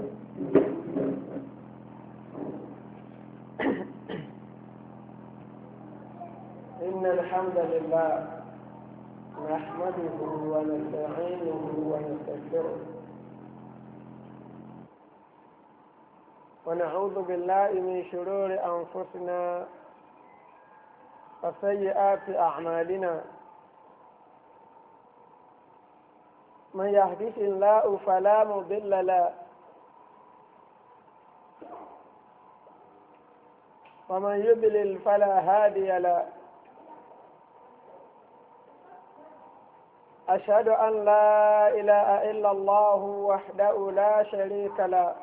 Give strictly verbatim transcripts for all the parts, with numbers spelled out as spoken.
إن الحمد لله نحمده ونستعينه ونستغفره ونعوذ بالله من شرور أنفسنا وسيئات أعمالنا من يهده الله فلا مضل له ومن يضلل فلا هادي له أشهد أن لا إله إلا الله وحده لا شريك له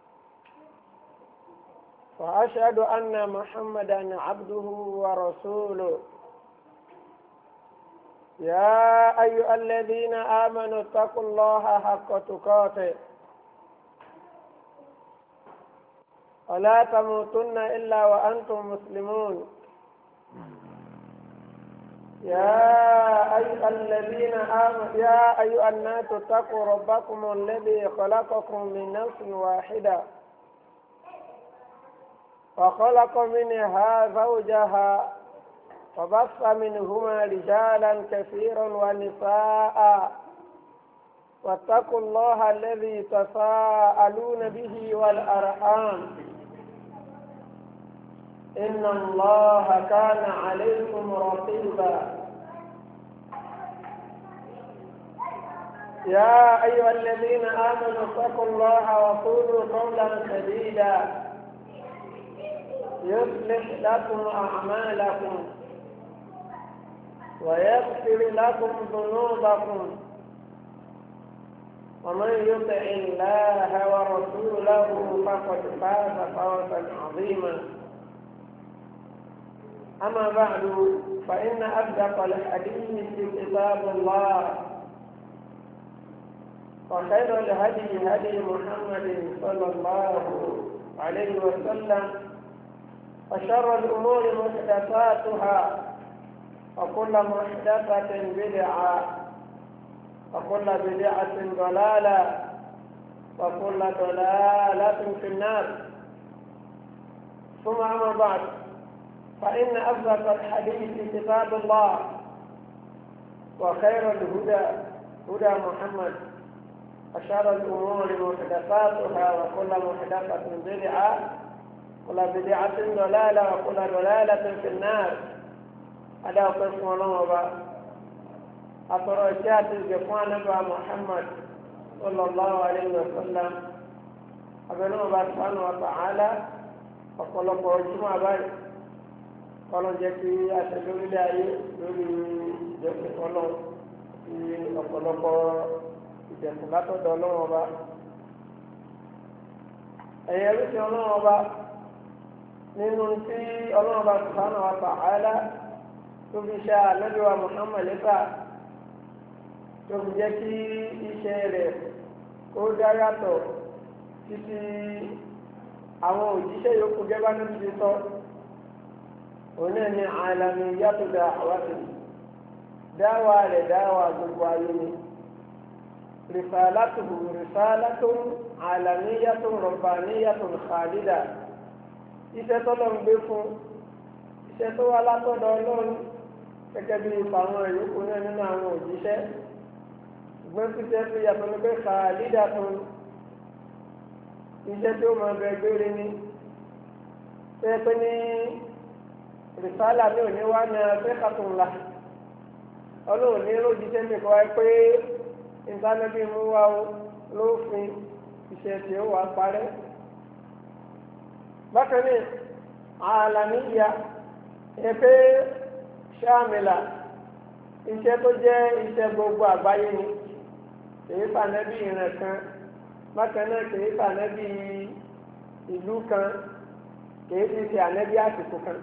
وأشهد أن محمدا عبده ورسوله يا أيها الذين آمنوا اتقوا الله حق تقاته ولا تموتن إلا وأنتم مسلمون يا أيها الذين آمنوا يا أيها الناس اتقوا ربكم الذي خلقكم من نفس واحدة وخلق منها زوجها وبث منهما رجالا كثيرا ونساء واتقوا الله الذي تساءلون به والأرحام إن الله كان عليكم رقيبا يا أيها الذين آمنوا اتقوا الله وقولوا قولا سديدا يصلح لكم أعمالكم ويغفر لكم ذنوبكم ومن يطع الله ورسوله فقد فاز فوزا عظيما أما بعد فإن أصدق الحديث كتاب الله وخير الهدي هدي محمد صلى الله عليه وسلم وشر الأمور محدثاتها وكل محدثة بدعة وكل بدعة ضلالة وكل ضلالة في النار ثم أما بعد فإن أصدق الحديث كتاب الله وخير الهدى هدى محمد وشر الأمور محدثاتها وكل محدثة بدعة وكل بدعة ضلالة وكل ضلالة في النار هذا قسم الله أترجات الجفوان نبع محمد صلى الله عليه وسلم أبنى الله سبحانه وتعالى وقال الله جمع بارك قالوا جاكي أشهدوا لله لولي جاكي قالوا وقال الله جاكي لا تدولوا وبا أي يبسي الله وبا nínú tí ọlọ́run bá subhanahu wa ta'ala tó fi ṣe ànábì wa Muhammad lẹ́fà tó fi jẹ́ kí iṣẹ́ rẹ̀ kó dá yàtọ̀ títí àwọn òjíṣẹ́ yòókù gẹ́gẹ́ bá níbi ti sọ òun náà ní àlàmì yàtọ̀ dá àwàtì dáwà rẹ̀ dáwà gbogbo ayé ni risalatuhu risalatun alamiyatun rabbaniyatun khalida iṣẹ́ tọ́lọ̀ ń gbé fún iṣẹ́ tó wá látọ̀dọ̀ Ọlọ́run gẹ́gẹ́ bí ipa àwọn ìyókù náà nínú àwọn òjíṣẹ́ ṣùgbọ́n títẹ́ fi yàtọ̀ ní pé khalidatun iṣẹ́ tí ó máa bẹ gbére ní ṣe pé ní rìsálà ní òní wá ní afẹ́kàtúnlá Ọlọ́run ní lójíṣẹ́ nìkan wáyé pé ìtànẹ́bí mú wá lófin iṣẹ́ tí ó wà parẹ́ bákan ní alamiya ẹ̀fẹ́ ṣáàmìlà iṣẹ́ tó jẹ́ iṣẹ́ gbogbo àgbáyé ni kìí sànẹ́bí ìrìn kan bákan náà kìí sànẹ́bí ìlú kan kìí ti ṣe ànẹ́bí àsìkò kan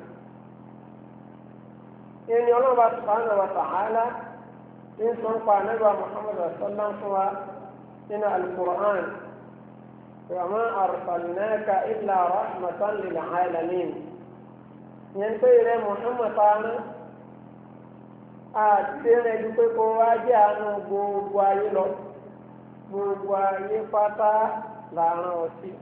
ìní ọlọ́ba subhanahu wa ta'ala ń sọ ń pa ànẹ́bí wa Muhammad sallallahu fún wa nínú al-Qur'an وما أرسلناك إلا رحمة للعالمين ينتهي إلى محمد تعالى àtẹ̀rẹ̀ dúpẹ́ kó wá jẹ́ àánú gbogbo ayé lọ gbogbo ayé pátá làárọ̀ ọtí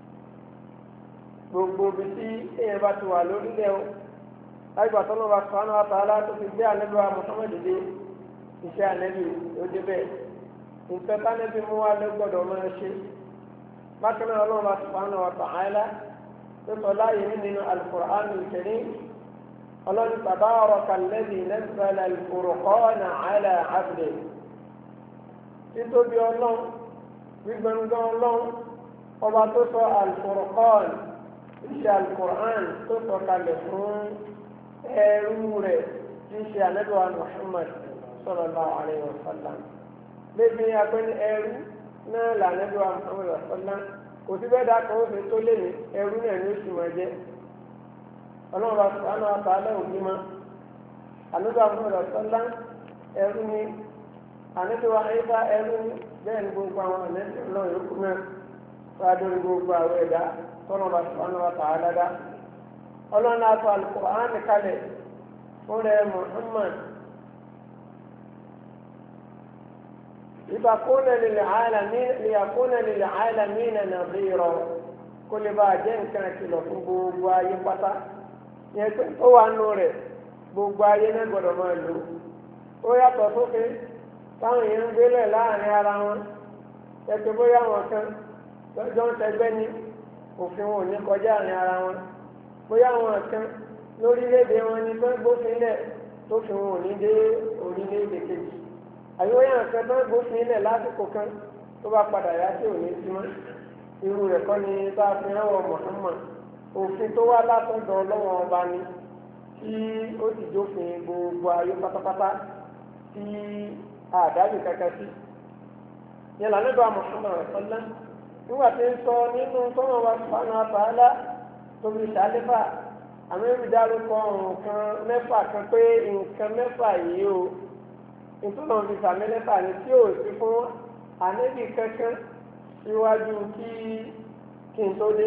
gbogbo ibi tí èèyàn bá ti wà lórílẹ̀ o láìpẹ́ àtọ́nà wa sọ́nà wa tààlà tó fi gbé ànábì wa Muhammad dé iṣẹ́ ànábì ó débẹ̀ nǹkan tánẹ́bí mú wa lẹ́gbọ̀dọ̀ máa ṣe bákan náà ọlọ́run wa sọ́nà wa tààlà tó sọ láàyè nínú al-Qur'an al-Karim ọlọ́run tabaraka alladhi nazzala al-furqana ala abdihi títóbi ọlọ́run gbígbẹ̀ngàn ọlọ́run ọba tó sọ al-Furqan iṣẹ́ al-Qur'an tó sọ kalẹ̀ fún ẹrú rẹ̀ tí ń ṣe ànábì wa Muhammad sallallahu alaihi wasallam lébi agbẹ́ni ẹrú náà lànábì wa Muhammad sallam kò sí bẹ́ẹ̀ dákọ̀ ó fi tó lé ní ẹrú náà ní oṣù mọ̀ jẹ́ ọlọ́run bá sọ̀rọ̀ àwọn àtàlẹ́ òbí mọ́ ànábì wa Muhammad sallam ẹrú ni ànábì wa Ìsá ẹrú ni bẹ́ẹ̀ ni gbogbo àwọn ànábì náà yòókù náà fàdúrà gbogbo àwọn ẹ̀dá tọ́nà bá sọ̀rọ̀ àwọn àtàlẹ́ dá ọlọ́run àtọ̀ al-Qur'an kalẹ̀ fún rẹ̀ Muhammad ìbàkúnà lìyàkúnà lil'alamina nadhira kó lè bá jẹ́ nǹkan kìlọ̀ fún gbogbo ayé pátá yẹn pé ó wà nù rẹ̀ gbogbo ayé náà gbọ́dọ̀ máa lò ó yàtọ̀ sófin táwọn èèyàn ń gbélé láàrin ara wọn ẹgbẹ́ bóyá wọn kan lọ́jọ́ ń tẹgbẹ́ ní òfin wọn ò ní kọjá àárín ara wọn bóyá wọn kan lórílẹ̀-èdè wọn ní tó ń gbófin lẹ̀ tó fi wọn ò ní dé orílẹ̀-èdè kejì àyíwáyà kan tó ń gbófin lẹ̀ lásìkò kan tó bá padà yá sí òní sí mọ́ irú rẹ̀ kọ́ ni bá a fi ránwọ́ Muhammad òfin tó wá látọ̀dọ̀ ọlọ́wọ́n ọba ni tí ó sì jófin gbogbo ayé pátápátá tí àdáyé kankan sí yẹn lànà bá Muhammad ọ̀sánlá nígbà tí ń sọ nínú tọ́nà wa subhanahu wa ta'ala tóbi sàlẹ́fà àmì ìdárúkọ nǹkan mẹ́fà kan pé nǹkan mẹ́fà yìí o ìtúnà fi sàmẹ́lẹ́fà ni tí ò sí fún ànẹ́bì kankan síwájú kí kí n tó dé.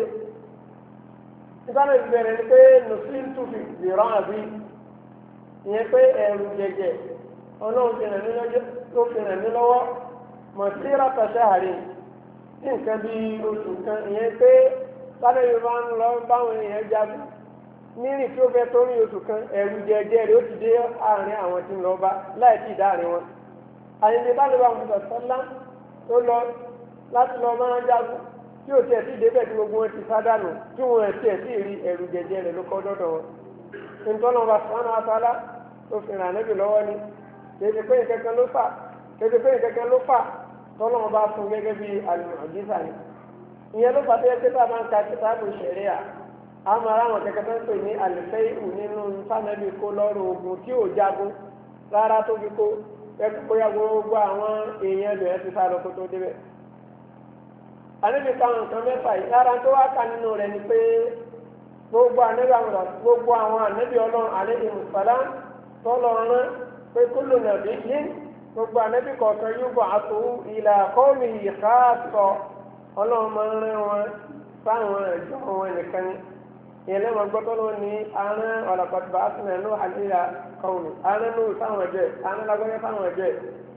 ìtàn ìbẹ̀rẹ̀ ni pé nùsùlùmí tún fi zìrán àbí ìyẹn pé ẹ̀rù jẹjẹ ọlọ́run fi ràn mí lọ́jọ́ tó fi ràn mí lọ́wọ́ mọ̀ sí rátàṣáàrí ní nǹkan bíi oṣù kan ìyẹn pé sáré yorùbá ń lọ báwọn èèyàn jagun nírìn tí ó fẹ́ tó rí oṣù kan ẹ̀rù jẹjẹ rẹ̀ ó ti dé àárín àwọn tí ń lọ bá láì tí ì dáàrin wọn. àyìnbí bá lè bá wọn sọ sọ́lá tó lọ láti lọ máa jagun tí ò tiẹ̀ sí débẹ̀ tí gbogbo wọn ti sádànù tí wọn tiẹ̀ sí rí ẹ̀rù jẹjẹ rẹ̀ ló kọ́ dọ́dọ̀ wọn. nítorí wọn bá sọ́nà àtàlá tó fi ràn níbi lọ́wọ́ ni kéde pé ìkẹ́kẹ́ ló fà kéde pé ìkẹ́kẹ́ ló fà tọ́lọ́wọ́n bá fún gẹ́gẹ́ bí al-mu'jiza ni. ìyẹn ló fà tó yẹ pé tá a máa ń ka kitabu sharia àmọ́ aráwọn kẹ̀kẹ́ tó ń pè ní àlùfẹ́ìhù nínú sànẹ́bí kó lọ́rùn ogun tí ò jagun rárá tó fi kó ẹkú bóyá gbogbo àwọn èèyàn lò ẹ́ ti sá lọ kó tó débẹ̀. àníbi káwọn nǹkan mẹ́fà yìí rárá tó wá kà nínú rẹ̀ ni pé gbogbo ànẹ́bí àwọn gbogbo àwọn ànẹ́bí ọlọ́run àlejò mùsàlá tọ́lọ̀ rán pé kúlù nàbí yín gbogbo ànẹ́bí kọ̀ọ̀kan yóò bọ̀ àtòwú ìlà kọ́ọ̀mì yìí káàtọ̀ ọlọ́run máa ń rán wọn fáwọn ẹ̀jọ́ wọn nìkan ni yẹlẹ wọn gbọ́dọ̀ lọ ní aràn ọlọpàá asùnà ẹnu àdìyà kọwùnù aràn nù sáwọn ẹjẹ aràn lágbẹyẹ sáwọn ẹjẹ.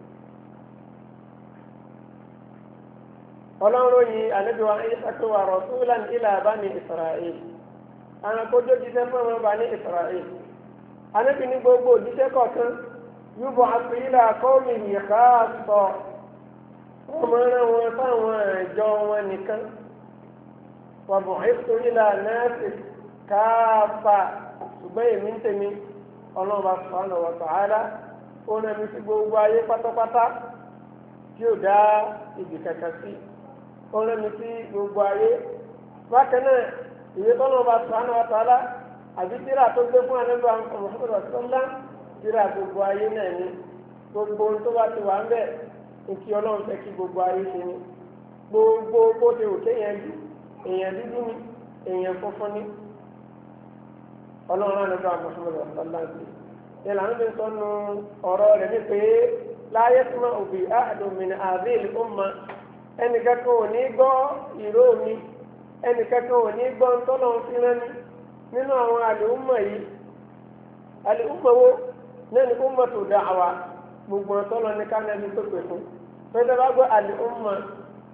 ọlọ́run yìí àlejò àyíṣàkó wa rasulan ila bani Isra'il àwọn akójó jíṣẹ́ fún ọmọ bani Isra'il àlejò ní gbogbo òjíṣẹ́ kọ̀ọ̀kan yúbọ̀ àti ila qawmihi khassa ọmọ rẹ wọn fáwọn ẹjọ́ wọn nìkan wàbọ̀ ètò ila nasi káfà ṣùgbọ́n èmi ń tèmi ọlọ́ọ̀bá subhanahu wa ta'ala ó rẹ̀ mi sí gbogbo ayé pátápátá tí ó dá ìdì kankan sí ó rẹ̀ mi sí gbogbo ayé bákan náà ìwé tọ́lọ́ọ̀bá subhanahu wa ta'ala àbí tíra tó gbé fún àlejò Muhammad rasulullah tíra gbogbo ayé náà ni gbogbo ohun tó bá ti wà ń bẹ̀ nkí ọlọ́run fẹ́ kí gbogbo ayé ṣe ni gbogbo bó ti wò kéèyàn dùn èèyàn dúdú ni èèyàn funfun ni ọlọ́run àná bá Muhammad sallallahu alaihi wasallam yẹn làwọn fi sọnù ọ̀rọ̀ rẹ̀ ní pé láyé súnmọ́ òbí àdùnmí àbíl umma ẹnìkankan ò ní gbọ́ ìró mi ẹnìkankan ò ní gbọ́ ntọ́nà fínrán mi nínú àwọn àlùmọ̀ yìí àlùmọ̀ wo náà ní ummatu da'wa gbogbo ntọ́nà ní ká nàbí tó pè fún pẹ̀lú bá gbọ́ àlùmọ̀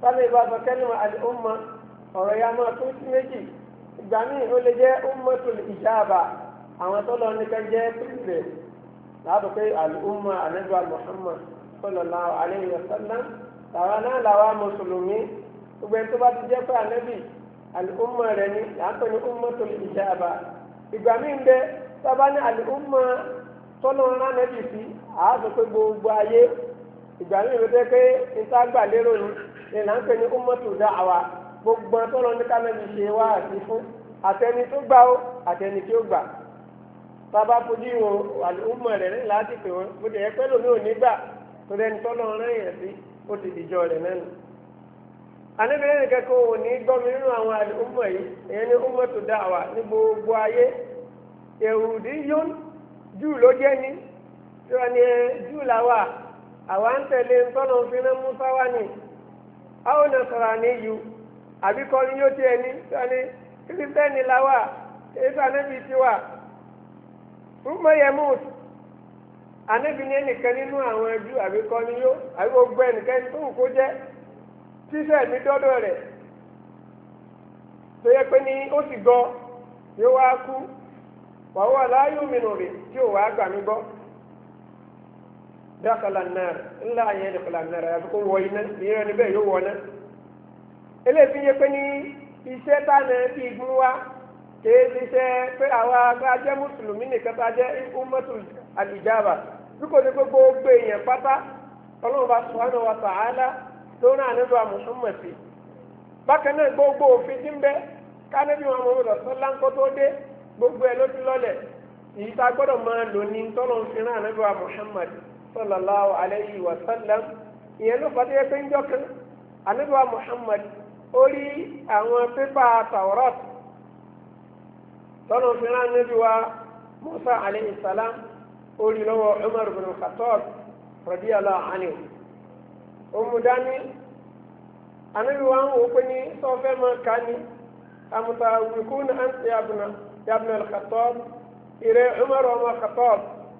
sábẹ́ ìbá sọ kẹ́lìmọ̀ al-umma ọ̀rọ̀ ya máa tún sí méjì ìgbà míì ó lè jẹ́ ummatul ijaba àwọn tó lọ ní ká jẹ́ pípẹ́ láàbò pé al-umma anabi Muhammad sallallahu alayhi wa sallam làwọn náà làwọn mùsùlùmí gbogbo ẹni tó bá ti jẹ́ pé anabi al-umma rẹ̀ ni yàtọ̀ ní ummatul ijaba ìgbà míì ń bẹ sábà ní al-umma tọ́lọ́ ńlá nẹ́bì sí àásọ pé gbogbo ayé ìgbà míì ló dé pé níta gbà lérò ni ìlànà ń pè ní ummatu da'wa gbogbo tọ́lọ́ ní kánẹ́bì ṣe wá àti fún àtẹni tó gbà ó àtẹni tí ó gbà sábà fojú ìwọ̀n al-umma rẹ̀ ní láti pè wọ́n bó ti yẹ pé lómi ò ní gbà tó dẹni tọ́lọ́ ńlá yẹn sí ó ti dìjọ rẹ̀ nánu. àníbẹ̀rẹ̀ nìkan kó o ní gbọ́mi nínú àwọn al-umma yìí ìyẹn ní ummatu da'wa ní gbogbo ayé Yahudiyyun júù ló jẹ́ ní tí wọ́n ní júù làwà àwa ń tẹ̀lé ńtọ́nà òfin Musa wá ní àwọn nasara ní yù àbíkọ́ ni yóò tiẹ̀ ní tí wọ́n ní kírísítẹ́nì làwà èyí ànábì ti wà rúmọ̀ yẹmúùt ànábì ní ẹnìkan nínú àwọn júù àbíkọ́ ni yóò àbí gbogbo ẹnìkan tó ń kó jẹ́ tíṣẹ́ mi dọ́dọ̀ rẹ̀ tó yẹ pé ní ó sì gbọ́ yóò wá kú wàhùn aláyò mìíràn rè tí ò wá gbà mí gbọ́ dákàlà náà ńlá yẹn dákàlà náà àfi kó wọ iná ìyẹn níbẹ̀ yóò wọ náà eléyìí yẹ pé ní iṣẹ́ táwọn ẹbí igun wa kìí ti ṣe pé àwa ajẹ́ mùsùlùmí nìkan tá a jẹ́ ummatu al-ijaba bí kò ní pé gbogbo èèyàn pátá ọlọ́run bá subhanahu wa ta'ala tó rán ànábì Muhammad sí bákan náà gbogbo òfin tí ń bẹ kánẹ́bí wọn mọ̀ ọ́ sọ́lá ńkọ́ tó dé gbogbo ẹ ló ti lọlẹ̀ èyí tá a gbọ́dọ̀ máa lò ní tọ́lọ̀ ń fìràn ànábì wa Muhammad sallallahu alayhi wa sallam ìyẹn ló fàdé pé ń jọkan ànábì wa Muhammad ó rí àwọn pépà Tawrat tọ́lọ̀ ń fìràn ànábì wa Musa alayhi salam ó rí lọ́wọ́ Umar bin Khattab radiyallahu anhu omudani ànábì wa ń wò pé ní sọ́fẹ́ máa ká ní amutawwikuna anta ya ibna يا ابن الخطاب إلى عمر وما الخطاب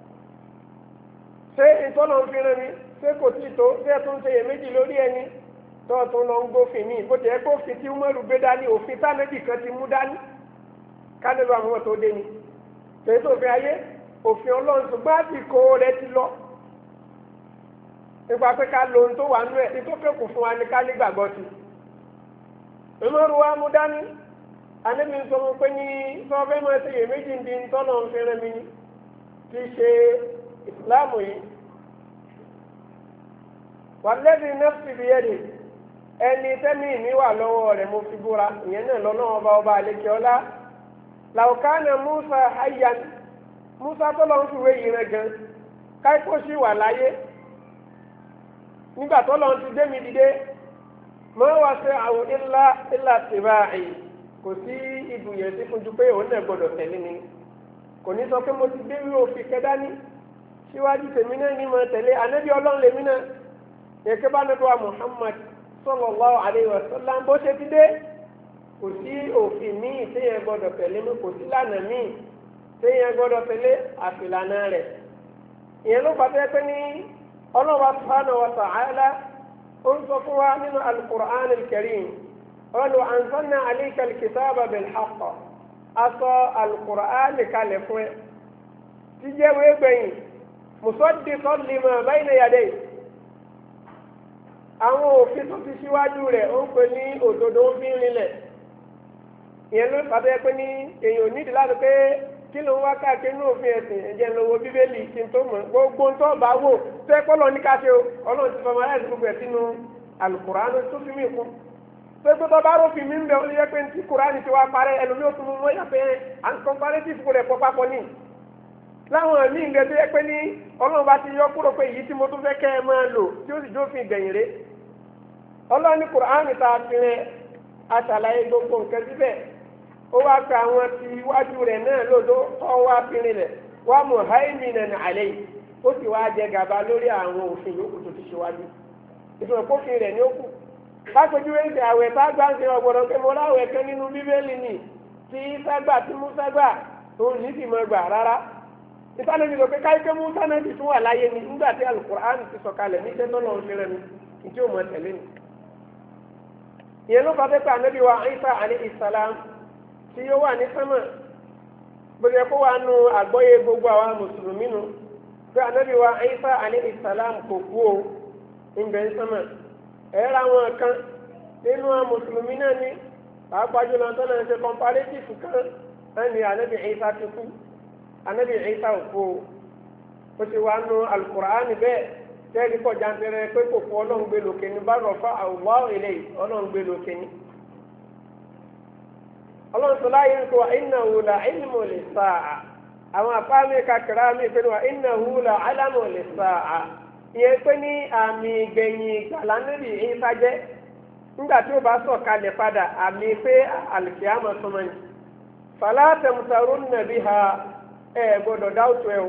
ṣé ìtọ́nà ń fi rán mi ṣé kò tí tó ṣé ẹ tún ṣe iyèméjì lórí ẹni tó tún lọ ń gbófin mi bó ti yẹ kó fi tí Umaru gbé dání òfin tánẹ́bì kan ti mú dání kánẹ́bì àwọn tó dé ni tèyí tó fi ayé òfin Ọlọ́run ṣùgbọ́n àsìkò rẹ ti lọ nípa pé ká lo ohun tó wà nú ẹ̀ tó kẹ́kọ̀ọ́ fún wa ní ká nígbàgbọ́ sí Umaru wa mú dání anabi sọ fún pé ní sọfẹ́ máa ṣe iyèméjì ń di ntọ́nà ń fẹ́rẹ́ mi kì í ṣe ìsìláàmù yìí wàlẹ́bí nafsi biyadi ẹni tẹ́mi mi wà lọ́wọ́ rẹ̀ mo fi búra ìyẹn náà lọ́nà ọba ọba àlejò ọlá làwùkánà Musa hayyan Musa tó lọ́n fi wé yìí rẹ̀ gan káíkó sì wà láyé nígbà tó lọ́n ti dé mi dìde mọ́ wá sí àwọn ilá ilá tìbáàì kò sí ibùyẹ̀ sí fún ju pé òun náà gbọ́dọ̀ tẹ̀lé mi kò ní sọ pé mo ti dé wíwò fi kẹ́ dání síwájú tèmi náà ní mo tẹ̀lé anábì ọlọ́run lèmi náà èké bá nàbí wa Muhammad sallallahu alaihi wasallam bó ṣe ti dé kò sí òfin míì téèyàn gbọ́dọ̀ tẹ̀lé mi kò sí lànà míì téèyàn gbọ́dọ̀ tẹ̀lé àfìlànà rẹ̀ ìyẹn ló pàtẹ́ pé ní ọlọ́wà subhanahu wa ta'ala ó ń sọ fún wa nínú al-Qur'an al-Karim قالوا أنزلنا عليك الكتاب بالحق أصى القرآن كالفوة تجاوي بين مصدقا لما بين يديه àwọn òfin tó ti síwájú rẹ̀ ó ń pè ní òdodo fi ń rinlẹ̀ ìyẹn ló pàtó yẹ pé ní èèyàn nídìí láti pé kí ló ń wá káàkiri ní òfin ẹ̀sìn ẹ̀jẹ̀ lówó bíbélì kí n tó mọ̀ gbogbo tó bá wò tó ẹ kọ́ lọ ní káṣe o ọlọ́run ti fọmọ aláìsí gbogbo ẹ̀ sínú Al-Qur'an tó fi mí kún pépé tó bá rófin mi ń bẹ olùyẹ pé ntí Kùránì ti wá parẹ́ ẹlòmíì ó tún mú wọ́n yàfẹ́ à ń comparative kúrẹ̀ pọ̀ papọ̀ ní. láwọn míì ń bẹ tó yẹ pé ní ọlọ́run bá ti yọ kúrò pé èyí tí mo tún fẹ́ kẹ́ ẹ máa lò tí ó sì jófin ìgbẹ̀yìn rẹ̀. ọlọ́run ní Kùránì ta fi rẹ̀ aṣàlàyé gbogbo nǹkan síbẹ̀ ó wá pe àwọn ti iwájú rẹ̀ náà lòdó tó wá fi rinlẹ̀ wá muhaiminan alayhi ó sì wá jẹ gàba lórí àwọn òfin yòókù tó ti ṣíwájú ìtumọ̀ kófin rẹ̀ ní ó kù lápẹjú ẹsẹ àwẹ̀ tá a gbà ń ṣe ọgbọdọ pé mo láwẹ̀ kan nínú bíbélì ni tí ságbà tí musa gbà òun ní sì mọ gbà rárá ìtàlẹ́ mi lọ pé káyọ̀ pé musa náà ti tún wà láyé ni nígbà tí alukur'an ti sọ̀kalẹ̀ ní iṣẹ́ tó lọ́n ṣe rẹ̀ mi ìdí ò mọ tẹ̀lé ni ìyẹn ló fà pé ànábì wa Ìsá alayhi salam tí ó wà ní sánmà gbogbo ẹ̀kọ́ wa nu àgbọ́yé gbogbo àwa mùsùlùmí nu pé ànábì wa Ìsá alayhi salam kò kú o ìgbẹ́ ń sánmà ẹ̀rọ àwọn kan nínú àwọn mùsùlùmí náà ní pàápàá jùlọ tó náà ń ṣe comparative kan ẹni ànábì Ìsá ti kú ànábì Ìsá ò kú o ó ti wá nu Al-Qur'an bẹ́ẹ̀ tẹ́lẹ̀ kọ́ jantere pé kò fún ọlọ́run gbé lókè ní bá rọ̀fà àwòrán ilé ọlọ́run gbé lókè ní. ọlọ́run sọ láyé ń kọ́ wa innahu la ilmu lis-sa'a àwọn àfáàmì kakra mi pé wa innahu la alamu lis-sa'a ìyẹn pé ní àmì ìgbẹ̀yìn ìgbàlá níbi Ìsá jẹ́ nígbà tí ó bá sọ̀ kalẹ̀ padà àmì pé al-qiyamah sọmọ ni. fala tamtarunna biha ẹ̀ gbọ́dọ̀ dáwùtò ẹ̀ o.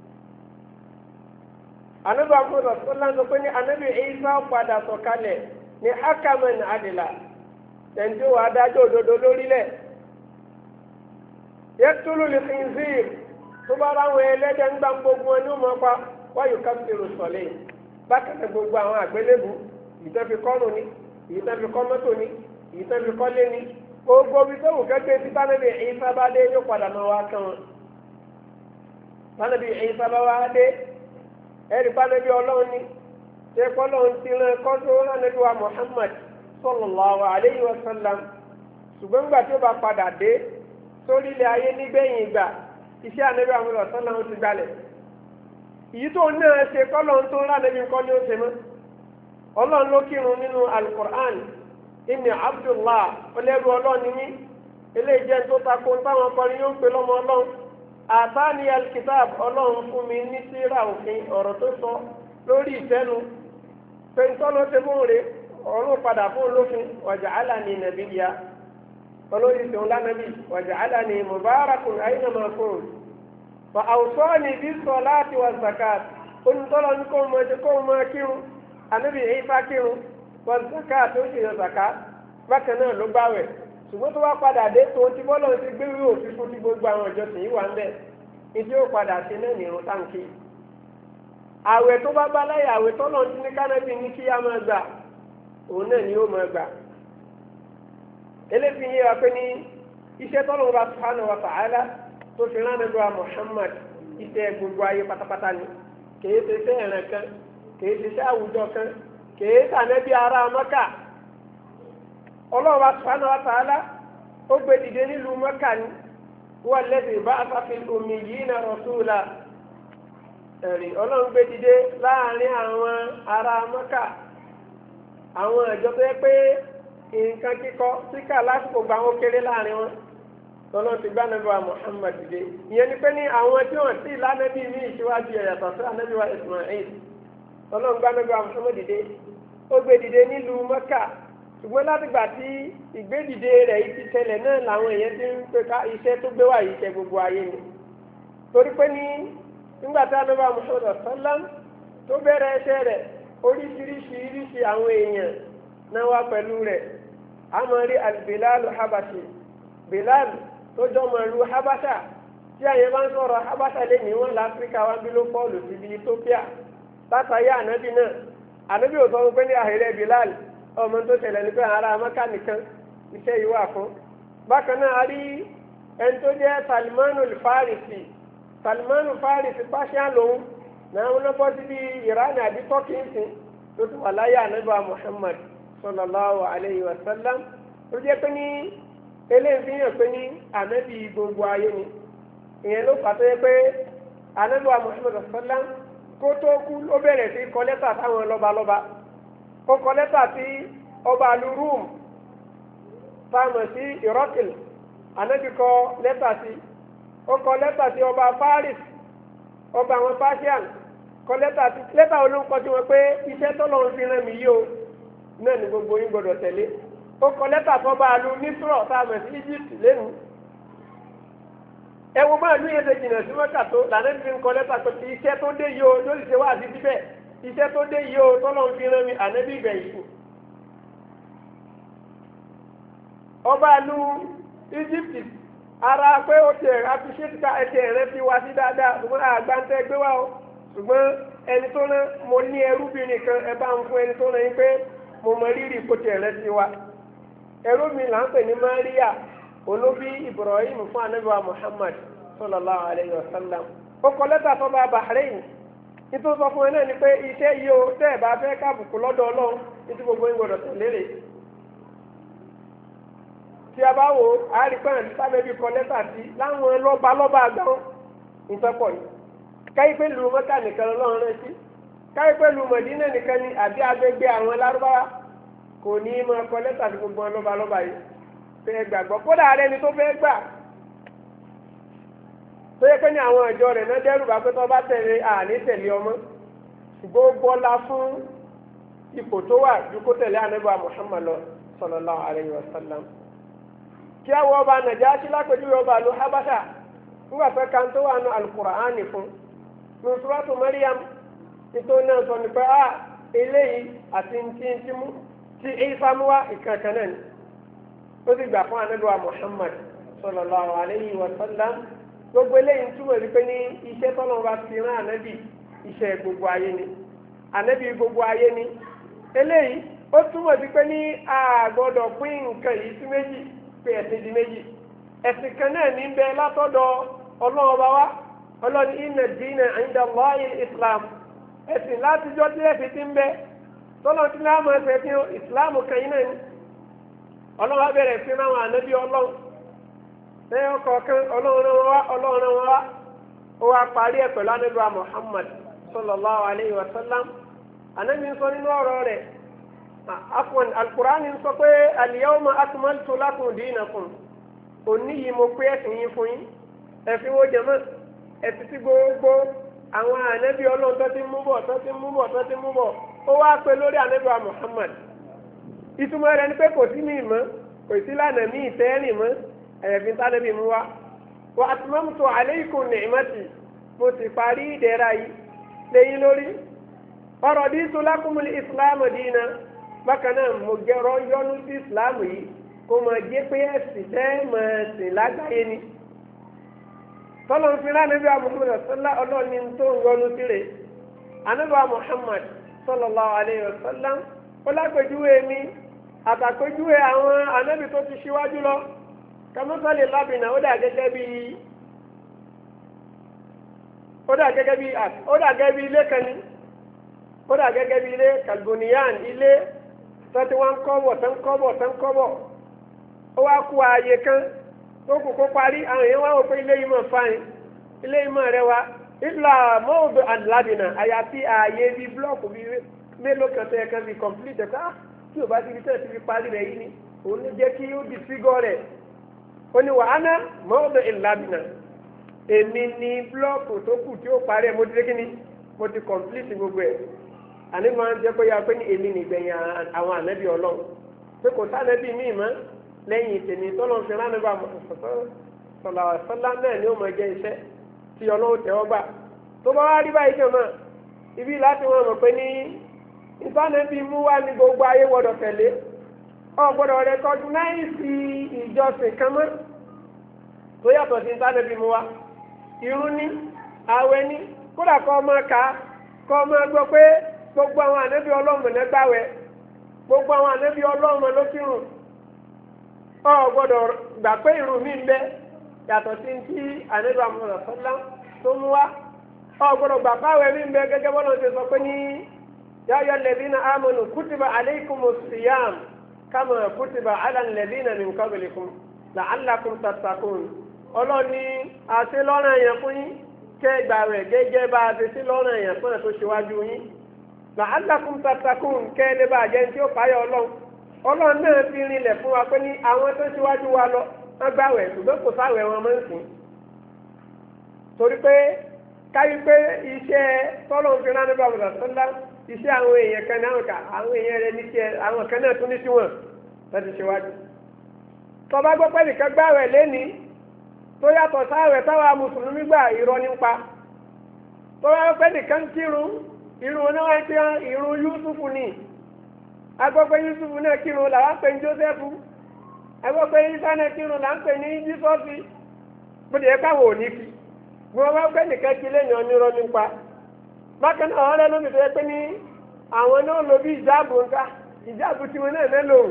anabi amudu sallan sọ pé ní anabi Ìsá padà sọ̀kalẹ̀ ní hakaman adila tẹ̀ntì wà dájọ́ òdodo lórílẹ̀ yẹtulu lil khinzir tó bá ráwọn ẹlẹ́dẹ̀ ń gbà gbogbo ẹni mọ́ pa wáyò kápẹ́rù sọ̀lẹ̀ bákan náà gbogbo àwọn àgbélébù ìtẹ́fi kọ́nù ni ìtẹ́fi kọ́ mọ́tò ni ìtẹ́fi kọ́lé ni gbogbo bí tó wù kẹ́kẹ́ sí tánàbí Ìsá bá dé yóò padà máa wá kàn wọn tánàbí Ìsá bá wá dé ẹ̀rí pánẹ́bí ọlọ́run ní ṣe kọ́lọ́run ti rán kọ́sọ́ ránẹ́bí wa Muhammad sallallahu alayhi wa sallam ṣùgbọ́n nígbà tí ó bá padà dé sórí ilẹ̀ ayé nígbẹ̀yìn ìgbà iṣẹ́ ànẹ́bí àwọn ọ̀sánlá ó ti gbalẹ̀ èyí tó náà ṣe kọ́lọ́run tó ránẹ́bí nǹkan ní ó ṣe mọ́ ọlọ́run ló kírun nínú Al-Qur'an inni Abdullah ọlẹ́rú ọlọ́run ní eléyìí jẹ́ tó takò táwọn akọrin yóò ń pè lọ́mọ ọlọ́run àtàní alkitab ọlọ́run fún mi ní síra òfin ọ̀rọ̀ tó sọ lórí ìfẹ́nu pé ń tọ́lọ́ ṣe fún rè ọ̀run padà fún lófin waja'alani nabiyya olórí ìṣòwò lánàbí waja'alani mubarakun aynama kuntu fa awsani bis salati waz zakat onítọ́lọ́ ní kó mọ ṣe kó mọ kírun ànábì Ìsá kírun waz zakat tó ṣe yọ zakat bákan náà ló gbáwẹ̀ ṣùgbọ́n tó wá padà dé tó ti bọ́lọ̀ ti gbé wí òfin fún ti gbogbo àwọn ìjọsìn yìí wà ń bẹ̀ ìdí ó padà ṣe náà ní irun táǹkì. àwẹ̀ tó bá bá láyé àwẹ̀ tọ́lọ̀ ti ní kánẹ́bì ní kí á máa gbà òun náà ni ó máa gbà. eléyìí yé wa pé ní iṣẹ́ tọ́lọ̀ bá subhanahu wa ta'ala tó fi rán ẹgbẹ́ Muhammad iṣẹ́ gbogbo ayé pátápátá ni kèé ṣe iṣẹ́ ẹ̀rẹ̀ kan kèé ṣe iṣẹ́ àwùjọ kan kèé ṣànẹ́bí ará Mẹ́kà ọlọ́run subhanahu wa ta'ala ó gbé dìde nílùú Mẹ́kà ni wọ́n lẹ́sìn bá afáfin omi yìí náà rọ̀ṣúlà ẹ̀rí ọlọ́run gbé dìde láàrin àwọn ará Mẹ́kà àwọn ìjọ tó yẹ pé nǹkan kíkọ síkà lásìkò gba wọn kéré láàrin wọn lọ́lọ́run ti gbá nàbíwá Muhammad dìde ìyẹn ni pé ní àwọn tí wọ́n ti lánàbí ní ìṣíwájú ẹ̀yàtọ̀ sí ànábíwá Ismail lọ́lọ́run gbá nàbíwá Muhammad dìde ó gbé dìde nílùú Mẹ́kà ṣùgbọ́n látìgbà tí ìgbédìde rẹ̀ yìí ti tẹ̀lẹ̀ náà làwọn èèyàn ti ń pè ká iṣẹ́ tó gbé wá yìí tẹ gbogbo ayé ni torí pé ní nígbà tí anábà Muhammad sallam tó bẹ̀rẹ̀ ẹsẹ̀ rẹ̀ oríṣiríṣi iríṣi àwọn èèyàn náà wá pẹ̀lú rẹ̀ amọ̀rí al-Bilal Habashi Bilal tó jọmọ ìlú Habasha tí àyẹ̀ bá ń sọ̀rọ̀ Habasha lé ní wọn láfíríkà wá bí ló pọ́ọ̀lù síbi Ethiopia látàyé ànábì náà ànábì ò sọ pé ní àhẹrẹ Bilal ọmọ tó ṣẹlẹ̀ ní pé ará Mẹ́kà nìkan iṣẹ́ yìí wà fún bákan náà a rí ẹni tó jẹ́ Salmanu Farisi Salmanu Farisi pàṣẹ lòun náà wọn lọ́pọ̀ sí bí Iran àbí Turkey nsìn tó ti wà láyé ànábà Muhammad sallallahu alayhi wa sallam ó jẹ́ pé ní eléyìí fi hàn pé ní ànábì gbogbo ayé ni ìyẹn ló fà tó yẹ pé ànábà Muhammad sallam kó tó kú ó bẹ̀rẹ̀ sí kọ lẹ́tà táwọn lọ́balọ́ba ó kọ lẹ́tà sí ọba alu Rome táwọn sí Iraqil ànábì kọ lẹ́tà sí ó kọ lẹ́tà sí ọba Paris ọba àwọn Persian kọ lẹ́tà sí lẹ́tà olóńkọ tí wọ́n pé iṣẹ́ tọ́lọ́run fi rán mi yìí o náà ni gbogbo yín gbọdọ̀ tẹ̀lé ó kọ lẹ́tà tó ọba alu Misro táwọn sí Egypt lẹ́nu ẹ̀wọ̀n máa ní ẹsẹ̀ jìnnà sí mọ́kà tó lànà fi ń kọ lẹ́tà tó ti iṣẹ́ tó dé yìí o lórí ṣe wá àti bíbẹ̀ iṣẹ́ tó dé yìí o tọ́lọ́run fi rán mi ànábì ìgbẹ̀yìn ọba alu Egypt ara pé ó ti ẹ̀rọ afiṣẹ́ ká ẹ̀tẹ̀ rẹ fi wá sí dáadáa ṣùgbọ́n àgbáńtẹ́ gbé wá o ṣùgbọ́n ẹni tó rán mo ní ẹrúbìnrin kan ẹ bá ń fún ẹni tó rán yín pé mo mọ rírì kó ti ẹ̀rẹ́ sí wa ẹrú mi là ń pè ní Maria olóbi Ibrahim fún Ànábì wa Muhammad sallallahu alayhi wa sallam ó kọ lẹ́tà tó bá Bahrain nítorí sọ fún ẹ náà ni pé iṣẹ́ yìí ó tẹ́ ẹ̀ bá fẹ́ káàbùkù lọ́dọ̀ Ọlọ́run nítorí gbogbo ń gbọdọ̀ tẹ̀lé rè tí a bá wò ó àárípẹ́ ẹ̀ sábẹ́bí kọ lẹ́tà sí láwọn lọ́ba lọ́ba àgbọn ìtọ́pọ̀ yìí káyí pé lu Mẹ́kà nìkan lọ́rùn rẹ̀ sí káyí pé lu Mẹdínà nìkan ni àbí agbègbè àwọn Lárúbáwá kò ní í máa kọ lẹ́tà sí gbogbo lọ́ba lọ́ba yìí fẹ́ gbàgbọ́ kódà rẹ ni tó fẹ́ gbà tó yẹ pé ní àwọn ìjọ rẹ̀ náà dẹ́rù bá pé tó bá tẹ̀lé àní tẹ̀lé ọmọ ṣùgbọ́n ó bọ́lá fún ipò tó wà ju kó tẹ̀lé Ànábì Muhammad lọ sallallahu alayhi wa sallam kí àwọn ọba Nàjáṣì lápẹjúwe ọba lu Habasha nígbà pé kan tó wà nù Al-Qur'ani fún ní Suratu Maryam nítorí náà sọ nípa a eléyìí àti ntí ntí mú tí Ìsá mú wá ìkankan náà ni ó sì gbà fún Ànábì Muhammad sallallahu alayhi wa sallam gbogbo eléyìí túmọ̀ sí pé ní iṣẹ́ tọ́lọ́run bá fi rán ànábì iṣẹ́ gbogbo ayé ni ànábì gbogbo ayé ni eléyìí ó túmọ̀ sí pé ní a gbọ́dọ̀ pín nǹkan yìí sí méjì pé ẹ̀sìn di méjì ẹ̀sìn kan náà ní bẹ látọ̀dọ̀ Ọlọ́run bá wá Ọlọ́run inna ad-dina 'inda Allahi al-Islam ẹ̀sìn látijọ́ tí ẹ̀sìn ti ń bẹ tọ́lọ́run ti láàmú ẹ̀sìn fi ìsìláàmù kan yìí náà ni Ọlọ́run á bẹ̀rẹ̀ fi rán àwọn ànábì Ọlọ́run lẹ́yìn ọkọ̀ọ̀kan ọlọ́run wa ọlọ́run wa ó wá parí ẹ̀ pẹ̀lú Ànábì Muhammad sallallahu alayhi wa sallam Ànábì ń sọ nínú ọ̀rọ̀ rẹ̀ afwan Al-Qur'an ń sọ pé al-yawma akmaltu lakum dinakum òní yìí mo pé ẹ̀sìn yín fún yín ẹ̀fín wo jẹ̀mọ́ ẹ̀sìn tí gbogbo àwọn ànábì ọlọ́run tó ti mú bọ̀ tó ti mú bọ̀ tó ti mú bọ̀ ó wá pé lórí Ànábì Muhammad ìtumọ̀ rẹ̀ ni pé kò sí ní ìmọ̀ kò sí lánàá ní ìtẹ́rìn mọ́ ẹ̀yẹ̀fín tánàbí mú wa wa atmamtu alaykum ni'mati mo ti parí ìdẹ̀ra yìí lẹ́yìn lórí wa raditu lakumul islamu dina bákan náà mo gẹ̀rọ yọ́nú sí ìsìláàmù yìí kó máa jẹ́ pé ẹ̀sìn tẹ́ máa sìn lágbàáyé ni tọ́lọ́ ń fi Ànábì Muhammad sọ́lá ọlọ́ọ̀ni tó ń yọ́nú sí rẹ̀ Ànábì Muhammad sallallahu alayhi wa sallam ó lápèjúwe mi àtàpèjúwe àwọn ànábì tó ti ṣíwájú lọ kàmọ́sálì lábìnà ó dà gẹ́gẹ́ bí ó dà gẹ́gẹ́ bí ó dà gẹ́gẹ́ bí ilé kan ní ó dà gẹ́gẹ́ bí ilé kalboniyan ilé tó ti wọ́n kọ́bọ̀ tó ń kọ́bọ̀ tó ń kọ́bọ̀ ó wá kú ààyè kan tó kù kó parí àwọn èèyàn wá wò pé ilé yìí mọ̀ fáyín ilé yìí mọ̀ rẹwà ìlà mọ́ọ̀dù àdìlábìnà àyàfi ààyè bíi blọ́ọ̀kù bíi mélòó kan tó yẹ kan fi complete ẹ̀ka tí ò bá ti fi tẹ̀ sí fi parí rẹ̀ yìí ni òun ló jẹ́ kí ó di fígọ́ rẹ̀ ó ní wàhánà mọ́ọ̀dù ìlàbìnà èmi ní blọ́ọ̀kù tó kù tí ó parí ẹ̀ mo ti dé kí ni mo ti complete gbogbo ẹ̀ àní máa ń jẹ́ pé ya pé ní èmi nìgbẹ̀yìn àwọn ànábì ọlọ́run pé kò sánẹ́bì míì mọ́ lẹ́yìn ìtẹ̀mí tọ́lọ́run fi rán nígbà sọ̀lá sọ́lá náà ni ó máa jẹ́ iṣẹ́ tí ọlọ́run tẹ́wọ́ gbà tó bá wá rí báyìí jọ náà ibi láti wọn mọ̀ pé ní ìsánẹ́bì mú wá ní gbogbo ayé gbọ́dọ̀ tẹ̀lé ọ gbọ́dọ̀ rẹkọgnáìsì ìjọsìn kan mọ́ tó yàtọ̀ sí ìsánẹ́bì mú wá irun ní àwẹ̀ ní kódà kọ́ ọmọ ká kọ́ ọmọ gbọ́ pé gbogbo àwọn ànábì ọlọ́run ló gbààwẹ̀ gbogbo àwọn ànábì ọlọ́run ló kírun ọ gbọ́dọ̀ gbà pé irun mi ń bẹ yàtọ̀ sí ti ànábì àmúlò sọ́lá tó mú wá ọ gbọ́dọ̀ gbà pàwẹ̀ mi ń bẹ gẹ́gẹ́ bọ́lá ti sọ pé ní ya ayyuhal ladhina amanu kutiba alaykumus siyam kama kutiba ala alladhina min qablikum la'allakum tattaqun ọlọ́ni àti lọ́rọ̀ èèyàn fún yín kẹ́ gbààwẹ̀ gẹ́gẹ́ bá a ti sí lọ́rọ̀ èèyàn fún ẹ̀ tó ṣíwájú yín la'allakum tattaqun kẹ́ lè bá a jẹ́ tí ó páyọ̀ ọlọ́run ọlọ́run náà fi rinlẹ̀ fún wa pé ní àwọn tó ṣíwájú wa lọ wọ́n gbààwẹ̀ ṣùgbọ́n kò sáwẹ̀ wọn máa ń sìn torí pé káyí pé iṣẹ́ tọ́lọ́ fi rán nípa àbùdá sọ́lá iṣẹ́ àwọn èèyàn kan náà kà àwọn èèyàn rẹ̀ ní tiẹ̀ àwọn kan náà tún ní tiwọn láti ṣíwájú tọ́ba gbọ́ pé nìkan gbààwẹ̀ lẹ́ni tó yàtọ̀ sáwẹ̀ táwa mùsùlùmí gbà irọ́ nípa tọ́ba gbọ́ pé nìkan kírun irun oníwáyé tí irun Yúsùfù ni agbọ́pẹ́ Yúsùfù náà kírun làwọn pè ní Jósẹ́fù agbọ́pẹ́ Ìsá náà kírun là ń pè ní Jísọ́sì bóde ẹ káwọ òní fi gbọ́n bá pẹ́ nìkan kí lẹ́yìn onírọ́ nípa bákan náà ọ̀rẹ́ lómi tó yẹ pé ní àwọn náà lo bí ìjáàbù nǹka ìjáàbù tí wọn náà náà lò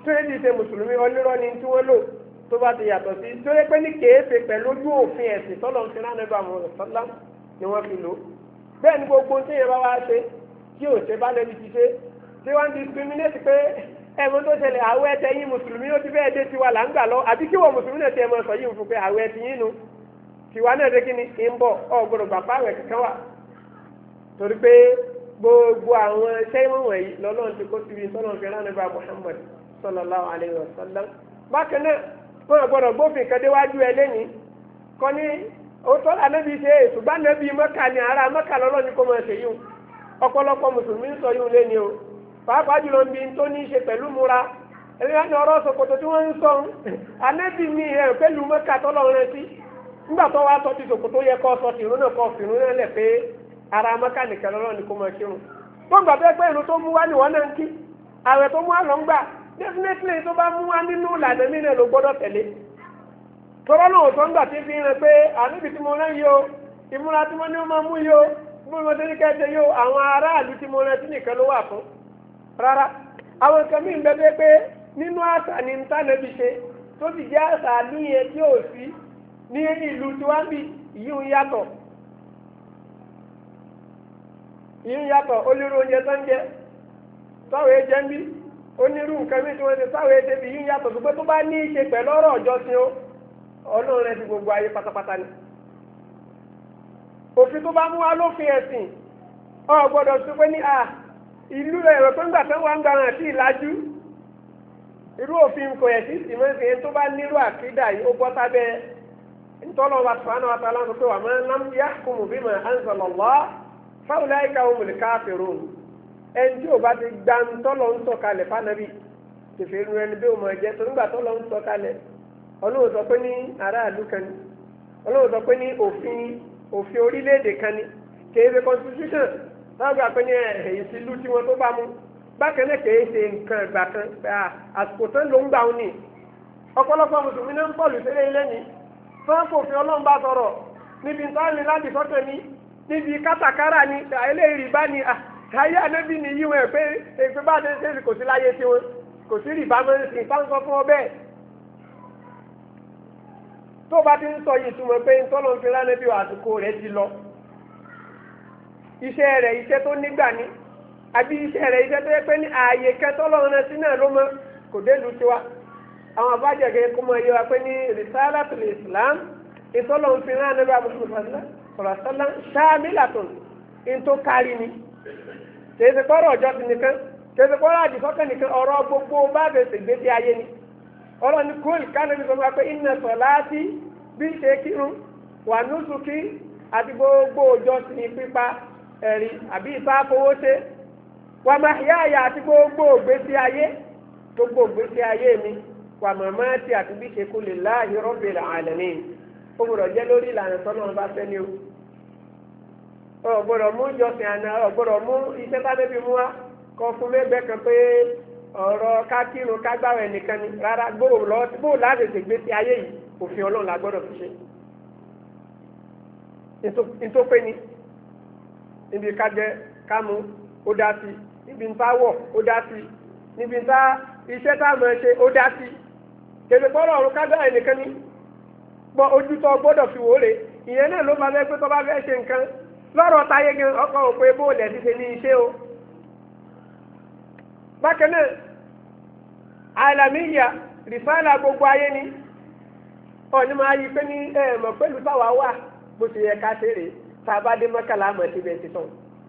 tó yẹ ti ṣe mùsùlùmí onírọ́ ni tí wọ́n lò tó bá ti yàtọ̀ sí tó yẹ pé ní kéèfé pẹ̀lú ojú òfin ẹ̀sìn tọ́lọ̀ ń fi rán nípa àwọn ọ̀sọ́lá ni wọ́n fi lò bẹ́ẹ̀ ni gbogbo tí yẹn bá wá ṣe tí ò ṣe bá lẹ́bi ti ṣe tí wọ́n discriminate pé ẹ̀mọ́ tó ṣẹlẹ̀ àwọ̀ ẹ̀tẹ̀ yín mùsùlùmí ó ti fẹ́ẹ́ dé tiwa là ń gbà lọ àbí kí wọ́n mùsùlùmí náà ti ẹ̀ mọ̀ sọ yìí fún pé àwọ̀ ẹ̀tì yín nu tiwa náà dé kí ni ń bọ̀ ọ̀gbọ̀dọ̀ bàbá àwẹ̀ kankan wà torí pé gbogbo àwọn iṣẹ́ ìwọ̀nyí lọ́lọ́run ti kó síbi tọ́lọ́run fi rán nípa Muhammad sallallahu alayhi wa sallam bákan náà wọn gbọ́dọ̀ gbófin kan déwájú ẹ lẹ́yìn kọ́ ní òótọ́ ànábi ṣe ṣùgbọ́n ànábi Mẹ́kà ni ará Mẹ́kà lọ́lọ́ni kó máa ṣe yìí ọ̀pọ̀lọpọ̀ mùsùlùmí ń sọ yìí lẹ́ni o pàápàá jùlọ ń bi tó ní í ṣe pẹ̀lú múra ẹni wọn ní ọ̀rọ̀ ṣòkòtò tí wọ́n ń sọ ànábi ní ẹ̀ pẹ̀lú Mẹ́kà tọ́lọ́run rántí nígbà tó wá sọ ti ṣòkòtò yẹ kọ́ sọ tìrún náà kọ́ fìrún náà lẹ̀ pé ará Mẹ́kà nìkan lọ́lọ́ni kó máa ṣe wọn tó gbà pé pé irun tó mú wá níwọ̀n náà ń kí àwẹ̀ tó mú wá lọ ń gbà definitely tó bá mú wá nínú ìlànà mí náà ló gbọ́dọ̀ tẹ̀lé tọ́rọ́ náà tó ń gbà tí fi hàn pé àníbi tí mo rán yìí o ìmúra tí mo ní ó máa mú yìí o bí mo ti ní kẹ́sẹ̀ yìí o àwọn aráàlú tí mo rán sí nìkan ló wà fún rárá àwọn nǹkan mí ń bẹ́ẹ̀ pé nínú àṣà ní ntánẹ́bí ṣe tó sì jẹ́ àṣà níyẹn tí ò sí ní ìlú tí wá ń bì yìí ń yàtọ̀ yìí ń yàtọ̀ olóró oúnjẹ tó ń jẹ táwọn ẹ̀jẹ̀ ń bí onírú nǹkan mi tí wọ́n ti sáwọ́ ẹ̀jẹ̀ bí yín yàtọ̀ ṣùgbọ́n tó bá ní í ṣe pẹ̀lú ọ̀rọ̀ ọjọ́ sí ó ọlọ́run rẹ̀ ti gbogbo ayé pátápátá ni. òfin tó bá mú wá lófin ẹ̀sìn ọ̀ gbọ́dọ̀ sí pé ní à ìlú ẹ̀rọ pé ńgbà tó wà ń gbàràn àti ìlàjú irú òfin kò yẹ sí ìsìnmọ́ ìsìn tó bá nírú àkídà yìí ó bọ́ sábẹ́ ntọ́lọ́ wa subhanahu wa ta'ala sọ pé wa man lam yahkum bima anzalallah fa ulaika humul kafirun ẹni tí o bá ti gba ntọ́lọ̀ ń sọ̀kalẹ̀ fanabi tẹ̀fẹ̀ nu ẹni bí o mọ̀ jẹ́ tó nígbà tọ́lọ̀ ń sọ̀kalẹ̀ ọlọ́run sọ pé ní aráàlú kan ní ọlọ́run sọ pé ní òfin òfin orílẹ̀-èdè kan ní kèé constitution táwọn gbà pé ní ẹ̀yìn sí ìlú tí wọ́n tó bá mú bákan náà kèé ṣe nǹkan ìgbà kan àsìkò tán ló ń gbà wọn ní ọ̀pọ̀lọpọ̀ mùsùlùmí náà ń pọ̀lù sílẹ̀ ilé ní fún òfin ọlọ́run bá sọ̀rọ̀ níbi táwọn ní láti sọ́kàn ní níbi kátàkárà ní eléyìí bá ní ayé ànábì ni yí wọn pé èpè bá ṣe ṣe kò sí láyé tí wọn kò sí rìbá mọ́ ní sìn fáńsọ fún ọ bẹ́ẹ̀ tó bá ti ń sọ yìí túmọ̀ pé ntọ́lọ́ fi ránẹ́ bí àsìkò rẹ̀ ti lọ iṣẹ́ rẹ̀ iṣẹ́ tó nígbà ní àbí iṣẹ́ rẹ̀ iṣẹ́ tó yẹ pé ní ààyè kẹtọ́lọ́ rẹ̀ sí náà ló mọ kò dé lu tiwa àwọn abájẹ̀gẹ́ kó mọ iye wa pé ní risalatul Islam ìtọ́lọ́ fi ránẹ́ bí àbúrò sọ̀rọ̀ sọ́lá ṣáàmìlàtún ntó kárí ni kèsì kọ́rọ̀ ọjọ́ ti nìkan kèsì kọ́rọ̀ àdìsọ́kẹ́ nìkan ọ̀rọ̀ gbogbo bá bẹ̀sẹ̀ gbèsè ayé ni ọ̀rọ̀ ní kúrò kánú ní sọ́kọ́ pé inna salati bí ṣe kírun wà nusuki àti gbogbo ọjọ́ sí ní pípa ẹ̀rí àbí ìfá fowó ṣe wà mahyaya àti gbogbo gbèsè ayé gbogbo gbèsè ayé mi wà mamati àti bí ṣe kú lillahi rabbil alamin ó gbọ́dọ̀ jẹ́ lórí ìlànà tọ́nà ọba fẹ́ ni o ọ̀gbọ́dọ̀ mú ìjọsìn àná ọ̀gbọ́dọ̀ mú iṣẹ́ tábẹ́bí mú wa kọ́ fún mẹ́gbẹ́ kan pé ọ̀rọ̀ kákírun kágbáwẹ̀ nìkan ni rárá gbòòrò lọ bóò láti ṣègbè sí ayé yìí òfin ọlọ́run la gbọ́dọ̀ fi ṣe ntòpé ni níbi kájẹ kámú ó dá sí níbi ntá wọ̀ ó dá sí níbi ntá iṣẹ́ tá a mọ̀ ṣe ó dá sí kèdè gbọ́dọ̀ ọ̀run kágbáwẹ̀ nìkan ni gbọ́ ojútọ́ gbọ́dọ̀ fi wòó rè ìyẹn náà ló máa fẹ́ pé tó bá fẹ́ ṣe nǹkan lọ́rọ̀ táyé gan ọkọ̀ òpé bóòlù ẹ̀ ti ṣe ní iṣẹ́ o bákan náà àìlàmíyà rìfáàlà gbogbo ayé ni ọ̀ní máa yí pé ní ẹ̀ẹ̀mọ̀ pẹ̀lú táwa wà bó ti yẹ ká ṣe rè tá a bá dé mọ́kànlá àmọ́ ti bẹ̀ ti tán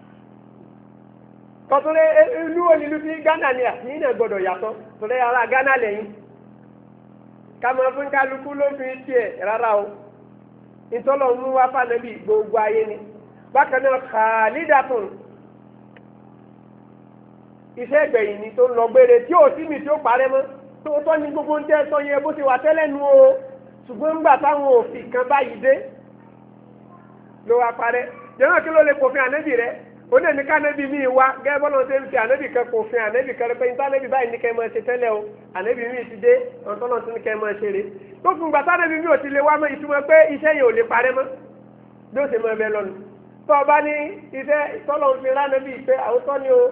kọ́tùrẹ́ ìlú onílù tí Ghana ni àtìyìn náà gbọ́dọ̀ yàtọ̀ tọ́lẹ́ ara Ghana lẹ́yìn ká máa fún kálukú ló fi tiẹ̀ rárá o ìtọ́lọ̀ mú wá fànàbí gbogbo ayé ni bákan náà khalidatun iṣẹ́ ìgbẹ̀yìn ni tó ń lọ gbére tí ò sí mi tí ó parẹ́ mọ́ tó tọ́ ní gbogbo ń tẹ́ sọ yẹn bó ti wà tẹ́lẹ̀ nu o ṣùgbọ́n ńgbà táwọn òfin kan báyìí dé ló wá parẹ́ jẹ́wọ́n kí ló lè pòfin ànẹ́bì rẹ ó ní ẹ̀mí kánẹ́bì míì wá gẹ́gẹ́ bọ́lá ṣe ń fi ànẹ́bì kan pòfin ànẹ́bì kan rẹ pé níta ànẹ́bì báyìí ní kẹ́ máa ṣe tẹ́lẹ̀ o ànẹ́bì míì ti dé ọ̀tọ́nà tó ní kẹ́ máa ṣe rè tó fún gbà tánẹ́bì míì ò ti lè wá mọ́ ìtumọ̀ pé iṣẹ́ yẹn ò lè parẹ́ mọ́ bí ó ṣe mọ́ ẹbẹ lọ́nu tó o bá ní iṣẹ́ tọ́lọ̀ ń fi ránẹ́bì pé àwòtọ́ ni o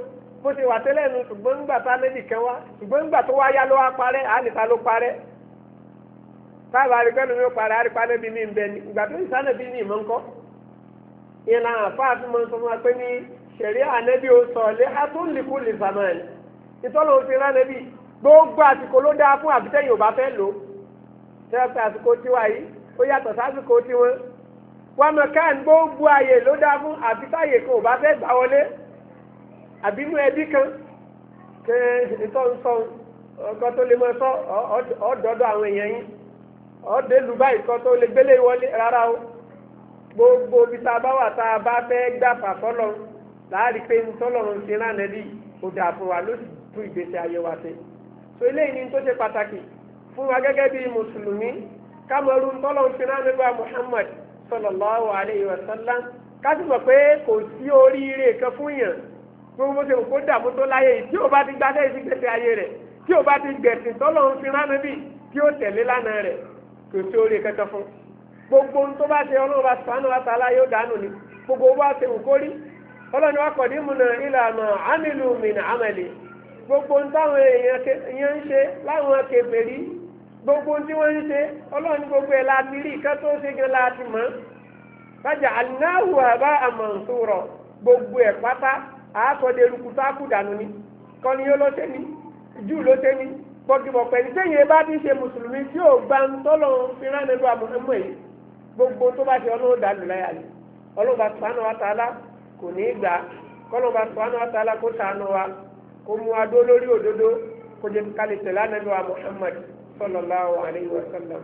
bó ṣe wà tẹ́lẹ̀ nu ṣùgbọ́n ńgbà tá lẹ́dì kan wá ṣùgbọ́n ńgbà tó wá yá ló wá parẹ́ àníta ló parẹ́ táàbà àríkẹ́nu mi ó parẹ́ àríkpálẹ́ bí mi ń bẹ ní ìgbà tó ìsánà bí mi ìmọ̀ ńkọ́ ìyẹn náà fáàfin mọ́ sọ fún wa pé ní ṣẹ̀rí ànẹ́bí ó sọ lé atúnlìkú lè sàmán ìtọ́lọ́ òfin ránẹ́bí gbogbo àsìkò ló dáa fún àbítẹ́yìn ò bá fẹ́ lò tẹ́lẹ̀ pé àsìkò tiwa yìí ó yàtọ̀ sásìkò tiwọn wọn mọ̀kán gbogbo ààyè ló dáa fún àbítáyè kan ò bá fẹ́ gbà wọlé àbínú ẹbí kan kẹ ìtọ́ ń sọ ọkọ tó lè mọ sọ ọ̀dọ́dọ̀ àwọn èèyàn yín ọ̀dẹ́lu báyìí kọ́ tó lè gbélé wọlé rárá o gbogbo bí tá a bá wà tá a bá fẹ́ gbà fà fọlọ́ láàrin pé ntọ́lọ́run ti rán ẹbí kò dà fún wa ló sì tú ìgbésí ayé wa ṣe so eléyìí ni tó ṣe pàtàkì fún wa gẹ́gẹ́ bí mùsùlùmí kámọ́rú ntọ́lọ́run ti rán ẹbí Muhammad sallallahu alayhi wa sallam kájú mọ̀ pé kò sí oríire kan fún yàn gbogbo ṣe kó dààmú tó láyé yìí tí o bá ti gbádẹ́ ìsìnkẹ́sẹ̀ ayé rẹ̀ tí o bá ti gbẹ̀sìn tọ́lọ́run fi rán níbí tí o tẹ̀lé lánàá rẹ̀ kò sí oríire kankan fún gbogbo ohun tó bá ṣe ọlọ́run bá subhanahu wa ta'ala yóò dànù ni gbogbo bá ṣe wù kórí ọlọ́run wa qadimna ila ma amilu min amali gbogbo ohun táwọn èèyàn ń ṣe láwọn kèfèrí gbogbo ohun tí wọ́n ń ṣe ọlọ́run gbogbo ẹ̀ láti rí ìkan tó ṣe gan láti mọ̀ faja'alnahu haba'an mansura gbogbo ẹ̀ pátá àásọdẹ lukuta kú dànù ni kọ́ni yóò lọ́sẹ̀ ni jù lọ́sẹ̀ ni bọ́gìbọ̀ pẹ̀lú sẹ́yìn bá ti ṣe mùsùlùmí tí ò gbà ń tọ́lọ̀ fi rán nílùú àmọ́mọ́ yìí gbogbo tó bá ṣe ọlọ́run dàlù láyà ni ọlọ́ba subhanahu wa ta'ala kò ní í gbà kọ́lọ́ba subhanahu wa ta'ala kó ṣàánú wa kó mú adó lórí òdodo kó jẹ́ kálí tẹ̀lé ànábì wa Muhammad sallallahu alayhi wa sallam.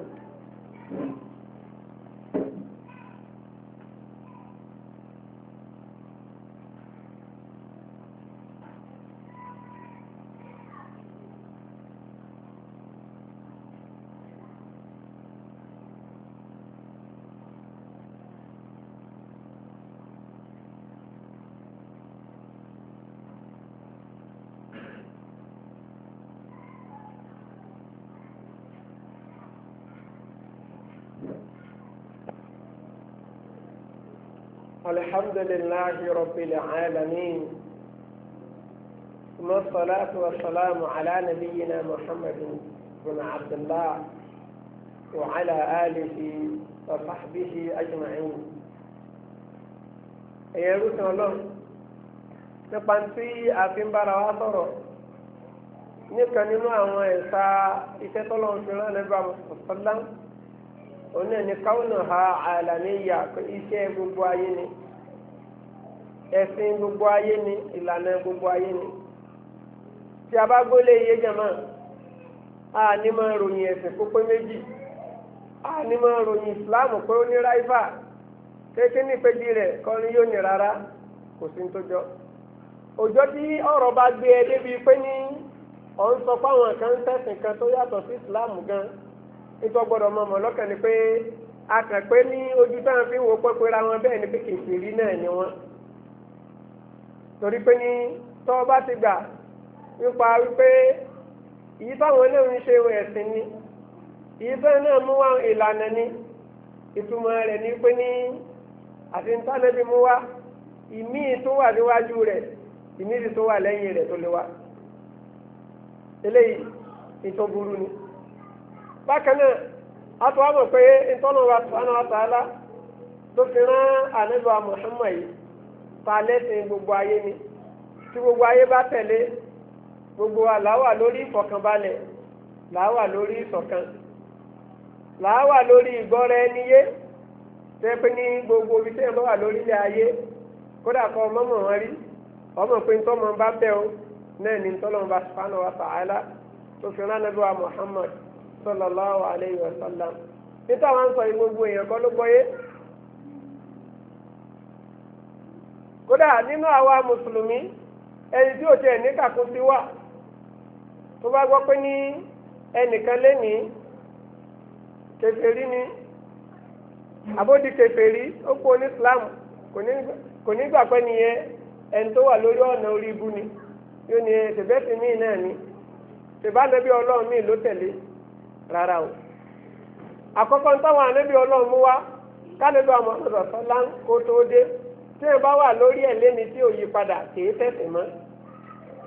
الحمد لله رب العالمين ثم الصلاة والسلام على نبينا محمد بن عبد الله وعلى آله وصحبه أجمعين ẹ̀yẹ rúṣin ọlọ́run nípa tí a fi ń bára wa sọ̀rọ̀ nìkan nínú àwọn ẹ̀sà iṣẹ́ tọ́lọ́run fi rán ẹ̀lẹ́gbà mọ̀sálá òun ẹni káwọn ha àlàníyà iṣẹ́ gbogbo ayé ni ẹ̀sìn gbogbo ayé ni ìlànà gbogbo ayé ni tí a bá gbólé iye jẹ̀mọ́ a ní máa ròyìn ẹ̀sìn kó pé méjì a ní máa ròyìn ìsìláàmù pé ó ní ráìfà kéèké ní ìpèjì rẹ̀ kọ́ ni yóò ní rárá kò sí ní tó jọ òjò tí ọ̀rọ̀ bá gbé ẹ débi pé ní ọ̀ ń sọ fáwọn kan tẹ̀sìn kan tó yàtọ̀ sí ìsìláàmù gan nítorí gbọ́dọ̀ mọ̀ mọ̀ lọ́kàn ni pé a kàn pé ní ojú táwọn fi ń wo pẹ́pẹ́ ra wọn bẹ́ẹ̀ ni pé kèfèrí náà ni wọ́n torí pé ní tọ́ bá ti gbà nípa wípé èyí táwọn eléyìí ṣe ẹ̀sìn ni èyí táwọn náà mú wá ìlànà ni ìtumọ̀ rẹ̀ ni pé ní àti ntánẹ́bí mú wá ìmí tó wà níwájú rẹ̀ ìmí tó wà lẹ́yìn rẹ̀ tó lè wá eléyìí ìtọ́ burú ni. bákan náà a tó wá mọ̀ pé ìtọ́nà wa subhanahu wa ta'ala tó fi rán ànábì Muhammad yìí ta lẹ́sìn gbogbo ayé ni tí gbogbo ayé bá tẹ̀lé gbogbo wa làwà lórí ìfọ̀kànbalẹ̀ làwà lórí ìṣọ̀kan làwà lórí ìgbọ́ra ẹni yé tẹ́ pé ní gbogbo ibi tẹ́ ẹ bá wà lórí ilẹ̀ ayé kódà kọ́ ọmọ mọ̀ wọn rí ọmọ pé ń tọ́mọ bá bẹ́ o náà ní tọ́lọ́mọ bá subhanahu wa ta'ala tó fi rán ànábì wa Muhammad sallallahu alayhi wa sallam níta wọn sọ gbogbo èèyàn kọ́ ló gbọ́yé kódà nínú àwa mùsùlùmí ẹni tí ò tiẹ̀ ní kàkún sí wà tó bá gbọ́ pé ní ẹnìkan lé ní kèfèrí ni àbódi kèfèrí ó kú ní Islam kò ní gbà pé nìyẹn ẹni tó wà lórí ọ̀nà orí ibu ni yóò ní tẹ̀bẹ́sì míì náà ni tẹ̀bá nẹ́bí ọlọ́run míì ló tẹ̀lé rárá o àkọ́kọ́ táwọn ànẹ́bí ọlọ́run mú wá kánẹ́bí àwọn ọ̀sán sọ́lá kó tó dé tí ẹ bá wà lórí ẹ̀ lẹ́ni tí ò yí padà kìí tẹ̀sìn mọ́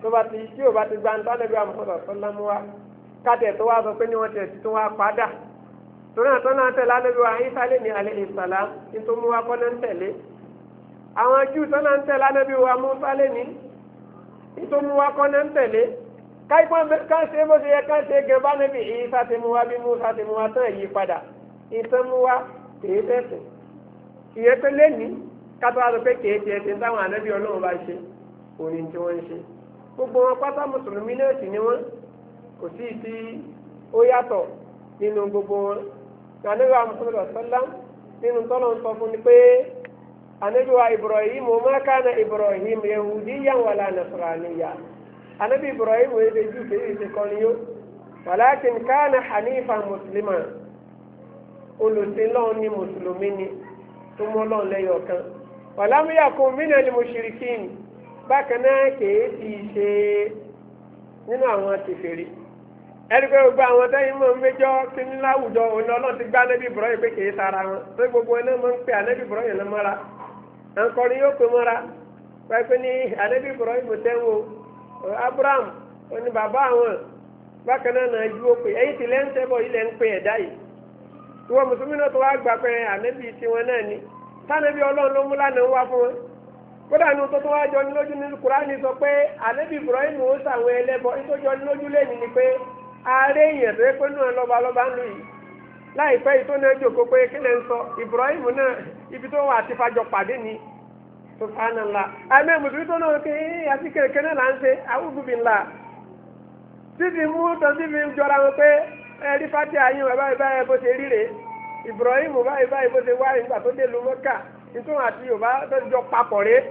tó bá ti tí ò bá ti gba nípa níbi àmọ́sọ̀rọ̀ sọ́lámù wa káàtẹ̀ tó wá sọ pé ní wọ́n ti tó wá padà torí àtọ́ náà tẹ̀lé níbi wa ìsàlẹ̀ ní alẹ́ ìsàlá nítorí mú wa kọ́ náà ń tẹ̀lé àwọn júù tó náà ń tẹ̀lé níbi wa mú sálẹ̀ ní nítorí mú wa kọ́ náà ń tẹ̀lé káṣe bó ṣe yẹ káṣe gan bá níbi ìsà ti mú wa bí mú sá ti mú wa tán yí padà ìtàn mú wa kèé tẹ̀sìn ìyẹn pé lẹ́ni kátó wá sọ pé kèé tiẹ̀ ti ń táwọn ànábì ọlọ́run bá ṣe òní tí wọ́n ń ṣe gbogbo wọn pátá mùsùlùmí náà sì ni wọn kò sí ìdí ó yàtọ̀ nínú gbogbo wọn ànábì wa Muhammad sallam nínú tọ́lọ̀ ń sọ fún ni pé ànábì wa Ibrahim ma kana Ibrahim yahudiyan wala nasraniya ànábì Ibrahim wo ebe jù kéde ṣe kọ́ni yó walakin kana hanifan muslima olùsílọ́ọ̀ ni mùsùlùmí ni tó mọ́ lọ́ọ̀ lẹ́yọ̀ kan walam yakun minal mushrikin bákan náà kèé ti ṣe nínú àwọn tìfèrí ẹni pé gbogbo àwọn tẹ́yìn mọ̀ ń méjọ́ kí ní láwùjọ òun ọlọ́run ti gbá Ànábì Ibrahim pé kèé sara wọn tó gbogbo ẹni mọ̀ ń pe Ànábì Ibrahim lọ mọ́ra àǹkọrin yóò pe mọ́ra pẹ́pẹ́ ní Ànábì Ibrahim tẹ́wọ́ Abraham oní bàbá àwọn bákan náà náà ju òpè ẹ̀yìn tí lẹ́ńtẹ́ bọ̀ ilẹ̀ ń pe ẹ̀dá yìí ìwọ mùsùlùmí náà tó wá gbà pé Ànábì tiwọn náà ni tánàbí ọlọ́run ló mú lánàá wá fún wọn kódà ní tó tó wá jọ ní lójú ní Kùránì sọ pé Ànábì Ibrahim ó sàwọn ẹlẹ́bọ ìtọ́jọ ní lójú lẹ́nu ni pé ààrẹ èèyàn tó yẹ pé náà lọ́ba lọ́ba ń lò yìí láìpẹ́ yìí tó náà jòkó pé kí lè ń sọ Ibrahim náà ibi tó wà àti fàjọ pàdé ni subhanallah àmì mùsùlùmí tó náà kí àti kẹ̀kẹ́ náà là ń ṣe a'udhu billah títí mú tó ti fi jọra wọn pé ẹ̀rí fati ayé wọn báyìí báyìí bó ṣe ríre Ibrahim báyìí báyìí bó ṣe wá nígbà tó dé lu Mẹ́kà nítorí àti Yorùbá tó jọ papọ̀ rèé.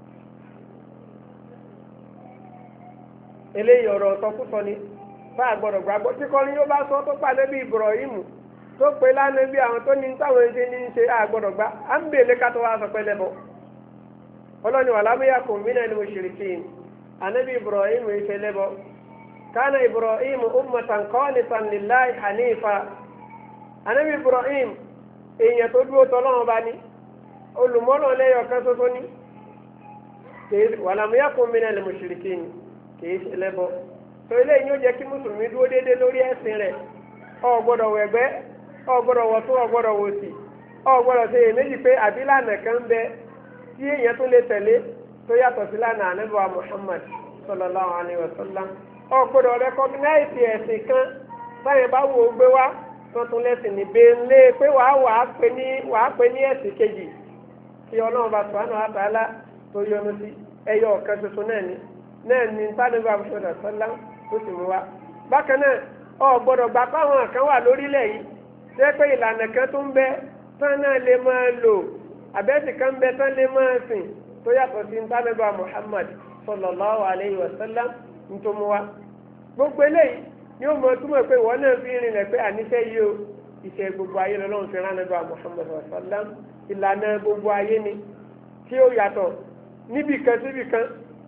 eléyìí ọ̀rọ̀ ọ̀tọ̀kùtọ̀ ni bá a gbọ́dọ̀ gbàgbọ́ tí kọ́ni yóò bá sọ tó pa Ànábì Ibrahim tó pe lánàá bí àwọn tó ní táwọn ẹni ní ṣe a gbọ́dọ̀ gbá à ń bèèrè ká tó wá sọ pé lẹ́bọ̀ ọlọ́ni wà lábẹ́yà kò mí náà ni mo ṣèlérí kí n Ànábì Ibrahim ṣe lẹ́bọ̀ kánà Ibrahim ummatan qanitan lillahi hanifa Ànábì Ibrahim èèyàn tó dúró tọ́lọ́wọ́n bá ní olùmọ́lọ́ lẹ́yọ̀ kan tó tó ní wà lábẹ́yà kò mí náà ni mo ṣèlérí kí n kìí ṣe lẹ́bọ tó eléyìí yóò jẹ́ kí mùsùlùmí dúró déédéé lórí ẹ̀sìn rẹ̀ ọ gbọ́dọ̀ wẹ̀gbẹ́ ọ gbọ́dọ̀ wọ̀tún ọ gbọ́dọ̀ wòsì ọ gbọ́dọ̀ ṣe èméjì pé àbílànà kan bẹ tí èèyàn tó lè tẹ̀lé tó yàtọ̀ sí lánàá Ànábì wa Muhammad sallallahu alaihi wasallam ọ gbọ́dọ̀ rẹ́kọ́gínáìsì ẹ̀sìn kan báyẹn bá wò ó gbé wá tó tún lẹ́sìn ní bẹ́ẹ̀lẹ́ pé wàá wàá pè ní wàá pè ní ẹ̀sìn kejì tí Ọlọ́run bá subhanahu wa ta'ala tó yọ́nú sí ẹyọ ọ̀kan tuntun náà ni náà ní sádùúgbò àbúṣọdà sọlá tó sì mú wa bákan náà ọ gbọ́dọ̀ gbà páwọn kan wà lórílẹ̀ yìí ṣé pé ìlànà kan tó ń bẹ tán náà lè máa lò àbẹ́sì kan bẹ tán lè máa sìn tó yàtọ̀ sí sádùúgbò Muhammad sallallahu alayhi wa sallam ń tó mú wa gbogbo eléyìí ni ó mọ túmọ̀ pé ìwọ náà fi rinlẹ̀ pé àníṣe yìí o ìṣe gbogbo ayé lọ́lọ́run fi rán nàbà Muhammad sallam ìlànà gbogbo ayé ni tí ó yàtọ̀ níbì kan síbì kan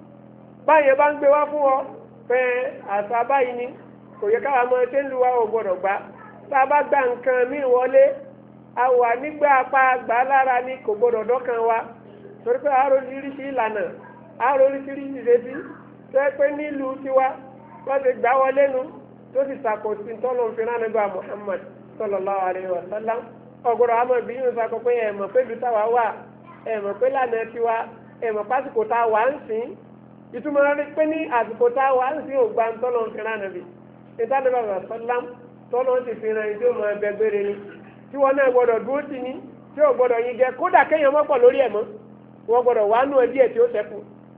báyẹn bá ń gbé wá fún ọ pé àṣà báyìí ni kò yẹ káwa mọ ẹtẹ ń lu wa ò gbọ́dọ̀ gbà tá a bá gba nǹkan míì wọlé a wà nígbà apá gbà lára ni kò gbọ́dọ̀ dọ́kan wa torí pé àárò oríṣiríṣi ìlànà àárò oríṣiríṣi ìrètí tó yẹ pé nílùú tiwa wọ́n ti gbà wọlé nu tó sì ṣàkóso tọ́lọ́ fi rán nígbà Muhammad sallallahu alaihi wa sallam ọ̀gọ̀rọ̀ àmọ́ bí yóò sọ pé ẹ̀ mọ̀ pé ibi táwa wà ẹ̀ mọ̀ pé lánàá tiwa ẹ̀ mọ̀ pásìkò tá a wà ń sìn ìtumọ̀ rẹ̀ pé ní àsìkò tá a wà ń sin ògbà tọ́lọ̀ ń fi rán nàbì ìtàdébà sọ́lám tọ́lọ̀ ti fi rán ìdí òmò ẹgbẹ́ gbére ni tí wọ́n náà gbọ́dọ̀ dúró tì ní tí ò gbọ́dọ̀ yin jẹ kódà kéèyàn mọ́pọ̀ lórí ẹ̀ mọ́ wọ́n gbọ́dọ̀ wà nù ẹ̀ díẹ̀ tí ó sẹ́kù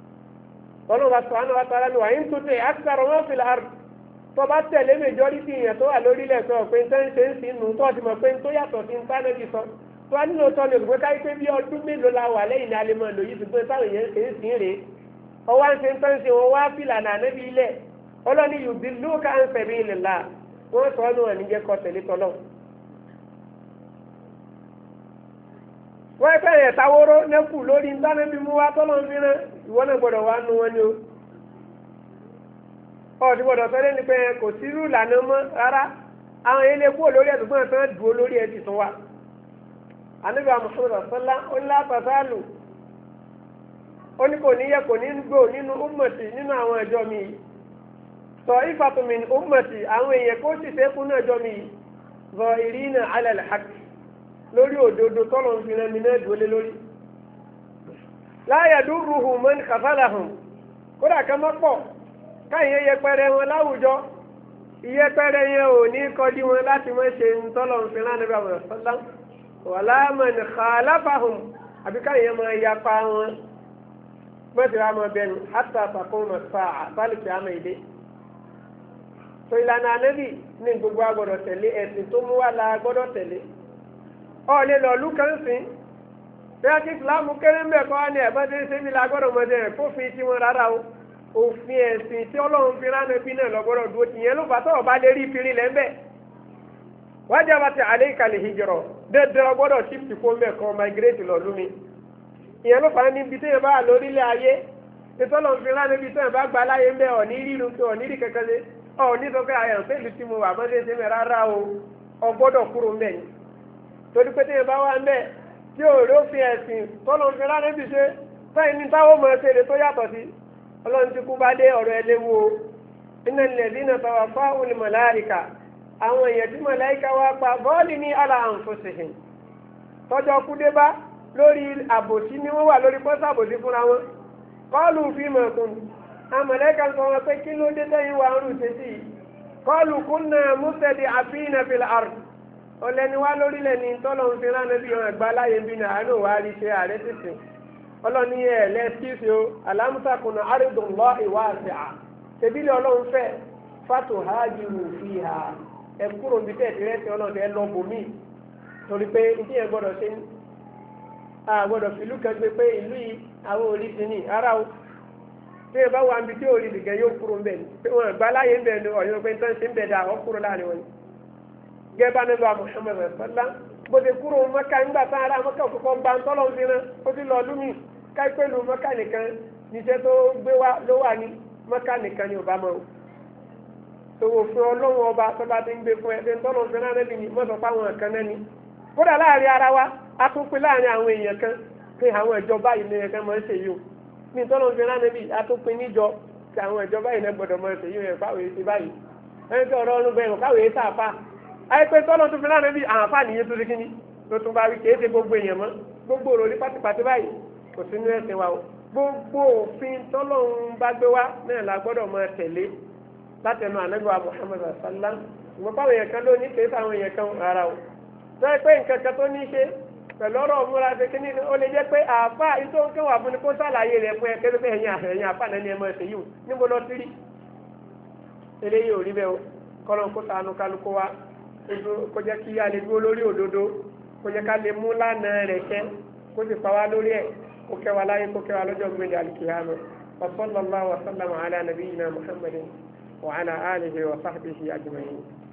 ọlọ́run bá sọ̀rọ̀ àwọn àtàrà ni wà ń tó tẹ̀ àkàrọ̀ wọn fi làárù tó bá tẹ̀lé majority yẹn tó wà lórí ilẹ̀ sọ pé ń tẹ́ ń ṣe ń sìn nù tó ti mọ̀ pé ń tó yàtọ̀ sí ń tánẹ́bì sọ tó wá nínú tọ́ ni òṣùpẹ́ káyí pé bí ọdún mélòó la wà lẹ́yìn ní alẹ́ mọ́ lòyí ṣùgbọ́n táwọn èèyàn ṣe ń sìn rèé ọwọ́ ń ṣe ń tán ṣe wọn wá fìlà náà níbi ilẹ̀ ọlọ́ni yòóbi lóka ń fẹ̀mí ilẹ̀ la wọ́n sọ ọ́nù ẹ̀ níjẹ́ kọ́ tẹ̀lé tọ́lọ́. wọ́n ẹ fẹ́rẹ̀ táwóró nẹ́kù lórí ntánẹ́bí mú wá tọ́lọ́ ń fi rán ìwọ náà gbọ́dọ̀ wá nu wọn ni o. ọ̀ọ́dì gbọ́dọ̀ sọ́dẹ́ ni pé kò sí irú ìlànà mọ́ rárá àwọn yẹn lè kúrò lórí ẹ̀dùn fún ẹ̀sán dùn lórí ẹ̀ ti tún wa. àníbi àmọ̀sọ̀rọ̀ sọ́lá ó ní lápàtàlù ó ní kò ní yẹ kò ní gbò nínú ummati nínú àwọn ìjọ mi yìí ta'ifatun min ummati àwọn èèyàn kó sì fẹ́ kún náà ìjọ mi yìí zahirina ala al-haqq lórí òdodo tọ́lọ̀ ń fi rán mi náà dúró lé lórí la yadurruhum man khazalahum kódà kan mọ́ pọ̀ káyẹ̀ yẹpẹrẹ wọn láwùjọ ìyẹpẹrẹ yẹn ò ní kọjú wọn láti mọ́ ṣe ń tọ́lọ̀ ń fi rán níbi àwọn ọ̀sọ́lá wala man khalafahum àbí káyẹ̀ máa yapa wọn mọ́tò àmọ́ bẹnu hatta taquma as-sa'a sálùkì àmọ́ ìdè tó ìlànà ànábì ní gbogbo agbọ́dọ̀ tẹ̀lé ẹ̀sìn tó mú wá la gbọ́dọ̀ tẹ̀lé ọ̀lẹ́ lọ́ọ̀lù kan sìn bẹ́ẹ̀ kí ìsìlámù kéré ń bẹ̀ kọ́ ní ẹ̀bọ́n tí ń ṣe mí la gbọ́dọ̀ mọ̀ ẹ̀ kófin tí wọ́n rárá o òfin ẹ̀sìn tí ọlọ́run fi rán ẹbí náà lọ́gbọ́dọ̀ dúró tìyẹn ló fà tọ́wọ́ bá lè rí ìfiri lẹ́ ń bẹ̀ wajabati alayka al-hijra dẹ́dẹ́ ọgbọ́dọ̀ shift kó ń bẹ̀ kọ́ migrate lọ lómi ìyẹn ló fà á níbi tí yẹn bá lórílẹ̀ ayé ìtọ́lọ́run fi rán ẹbí tí yẹn bá gba láyé ń bẹ̀ ọ̀ ní ríru tó ọ̀ ní rí kankan ṣe ọ̀ ní sọ pé àyàn fẹ́ẹ̀lì tí mo wà mọ́tẹ́ ṣe mẹ́ rárá o ọgbọ́dọ̀ kúrò ń bẹ̀ ni torí pé tí yẹn bá wà ń bẹ̀ tí òòrè òfin ẹ̀sìn tọ́lọ́run fi rán ẹbí ṣe fẹ́ẹ̀ ní táwọn ọmọ ẹ̀ṣẹ̀ tó yàtọ̀ sí ọlọ́run ti kú bá dé ọ̀rọ̀ ẹlẹ́wù o iná lẹ́dínà tàwa fáwọn màláìkà àwọn èèyàn tí màláìkà wá pa bọ́ọ̀lì ní àlà àǹfọ̀sẹ̀hìn tọ́jọ́ kú dé bá lórí àbòsí ni wọ́n wà lórí pọ́sà àbòsí fúnra wọn kọ́ọ̀lù fíìmù ẹ̀kún àwọn màláìkà ń sọ wọn pé kí ló dé tẹ́yìn wà ń rù tẹ́sí kọ́ọ̀lù kúnnà mùsẹ̀dì àfihàn fìlà àrùn ọ̀lẹ́ni wá lórílẹ̀ ní tọ́lọ́run fi rán ẹbí wọn àgbà láyé bí náà àánú wàá rí ṣe ààrẹ sísìn ọlọ́ni ẹ̀ lẹ́sìkìsì o alámùsàkùnà àrídùnlọ́ ìwà àti à tẹ̀bílẹ̀ ọlọ́run fẹ́ fàtò hájìrù fi hà ẹ kúrò níbi tẹ̀ tìrẹ́sì ọlọ́run ẹ lọ bòmí torí pé ìdí ẹ̀ gbọ́dọ̀ ṣe ní a gbọ́dọ̀ fìlú kẹgbẹ́ pé ìlú yìí àwọn òrí ti ní ara o tí ẹ bá wà níbi tí òrí nìkan yóò kúrò ńbẹ pé wọn gbá láyé ńbẹ ní ọ̀yọ́ pé nǹkan ṣe ń bẹ dà ọ́ kúrò láàrin wọn. gẹ́gẹ́ bá nílò Muhammad sallá bó ti kúrò Mẹ́kà nígbà tán ará Mẹ́kà òkùnkọ́ gba ń tọ́lọ́ fi rán ó ti lọ lúmi káìpẹ́lú Mẹ́kà nìkan níṣẹ́ tó gbé wá ló wà ní Mẹ́kà nìkan ni ò bá mọ́ o. tòwò fún ọlọ́run ọba tó bá ti ń gbé fún ẹ ṣe ń tọ́lọ́ fi rán lẹ́bi ni mọ́tò fáwọn kan náà ni. kódà láàrin ara wa a tún pín láàrin àwọn èèyàn kan pé àwọn ìjọba yìí ní ẹ̀kan máa ń ṣe yìí o ní tọ́lọ́ fi rán lẹ́bi a tún pín níjọ pé àwọn ìjọba yìí náà gbọ́dọ̀ máa ṣe yìí ẹ̀ fáwọn èsì báyìí ẹni tí ọ̀rọ̀ ọ̀run bẹ̀rù káwé é sáfà àìpé tọ́lọ́ tún fi rán lẹ́bi àǹfààní yẹn tó ti kíní ló tún bá wí kì í ṣe gbogbo èèyàn mọ́ gbogbo òrò ní pátipàti báyìí kò sí ní ẹ̀sìn wa o gbogbo òfin tọ́lọ́run bá gbé wá náà la gbọ́dọ̀ máa tẹ̀lé látẹnu ànábì wa Muhammad sallam ìwọ báwọn èèyàn kan ló ní kì í sáwọn èèyàn kan rárá o sọ pé nǹkan kan tó ní í ṣe pẹ̀lú ọ̀rọ̀ múra ṣe kí ni ó lè jẹ́ pé àáfà ìtò ń kéwà fún ni kó sàlàyé rẹ̀ fún ẹ kéré pé ẹ̀yìn àfẹ́ ẹ̀yìn àfà náà ni ẹ máa ṣe yìí níbo lọ sí rí eléyìí ò rí bẹ́ẹ̀ o kọ́lọ́n kó ṣàánú kálukú wa kó jẹ́ kí a lè dúró lórí òdodo kó jẹ́ ká lè mú lánàá rẹ̀ kẹ́ kó sì pa wá lórí ẹ̀ kó kẹ́ wa láyé kó kẹ́ wa lọ́jọ́ gbẹ̀dẹ̀ àlùkìyámà wa sallallahu wa sallama ala nabiyyina Muhammadin wa ala alihi wa sahbihi ajma'in.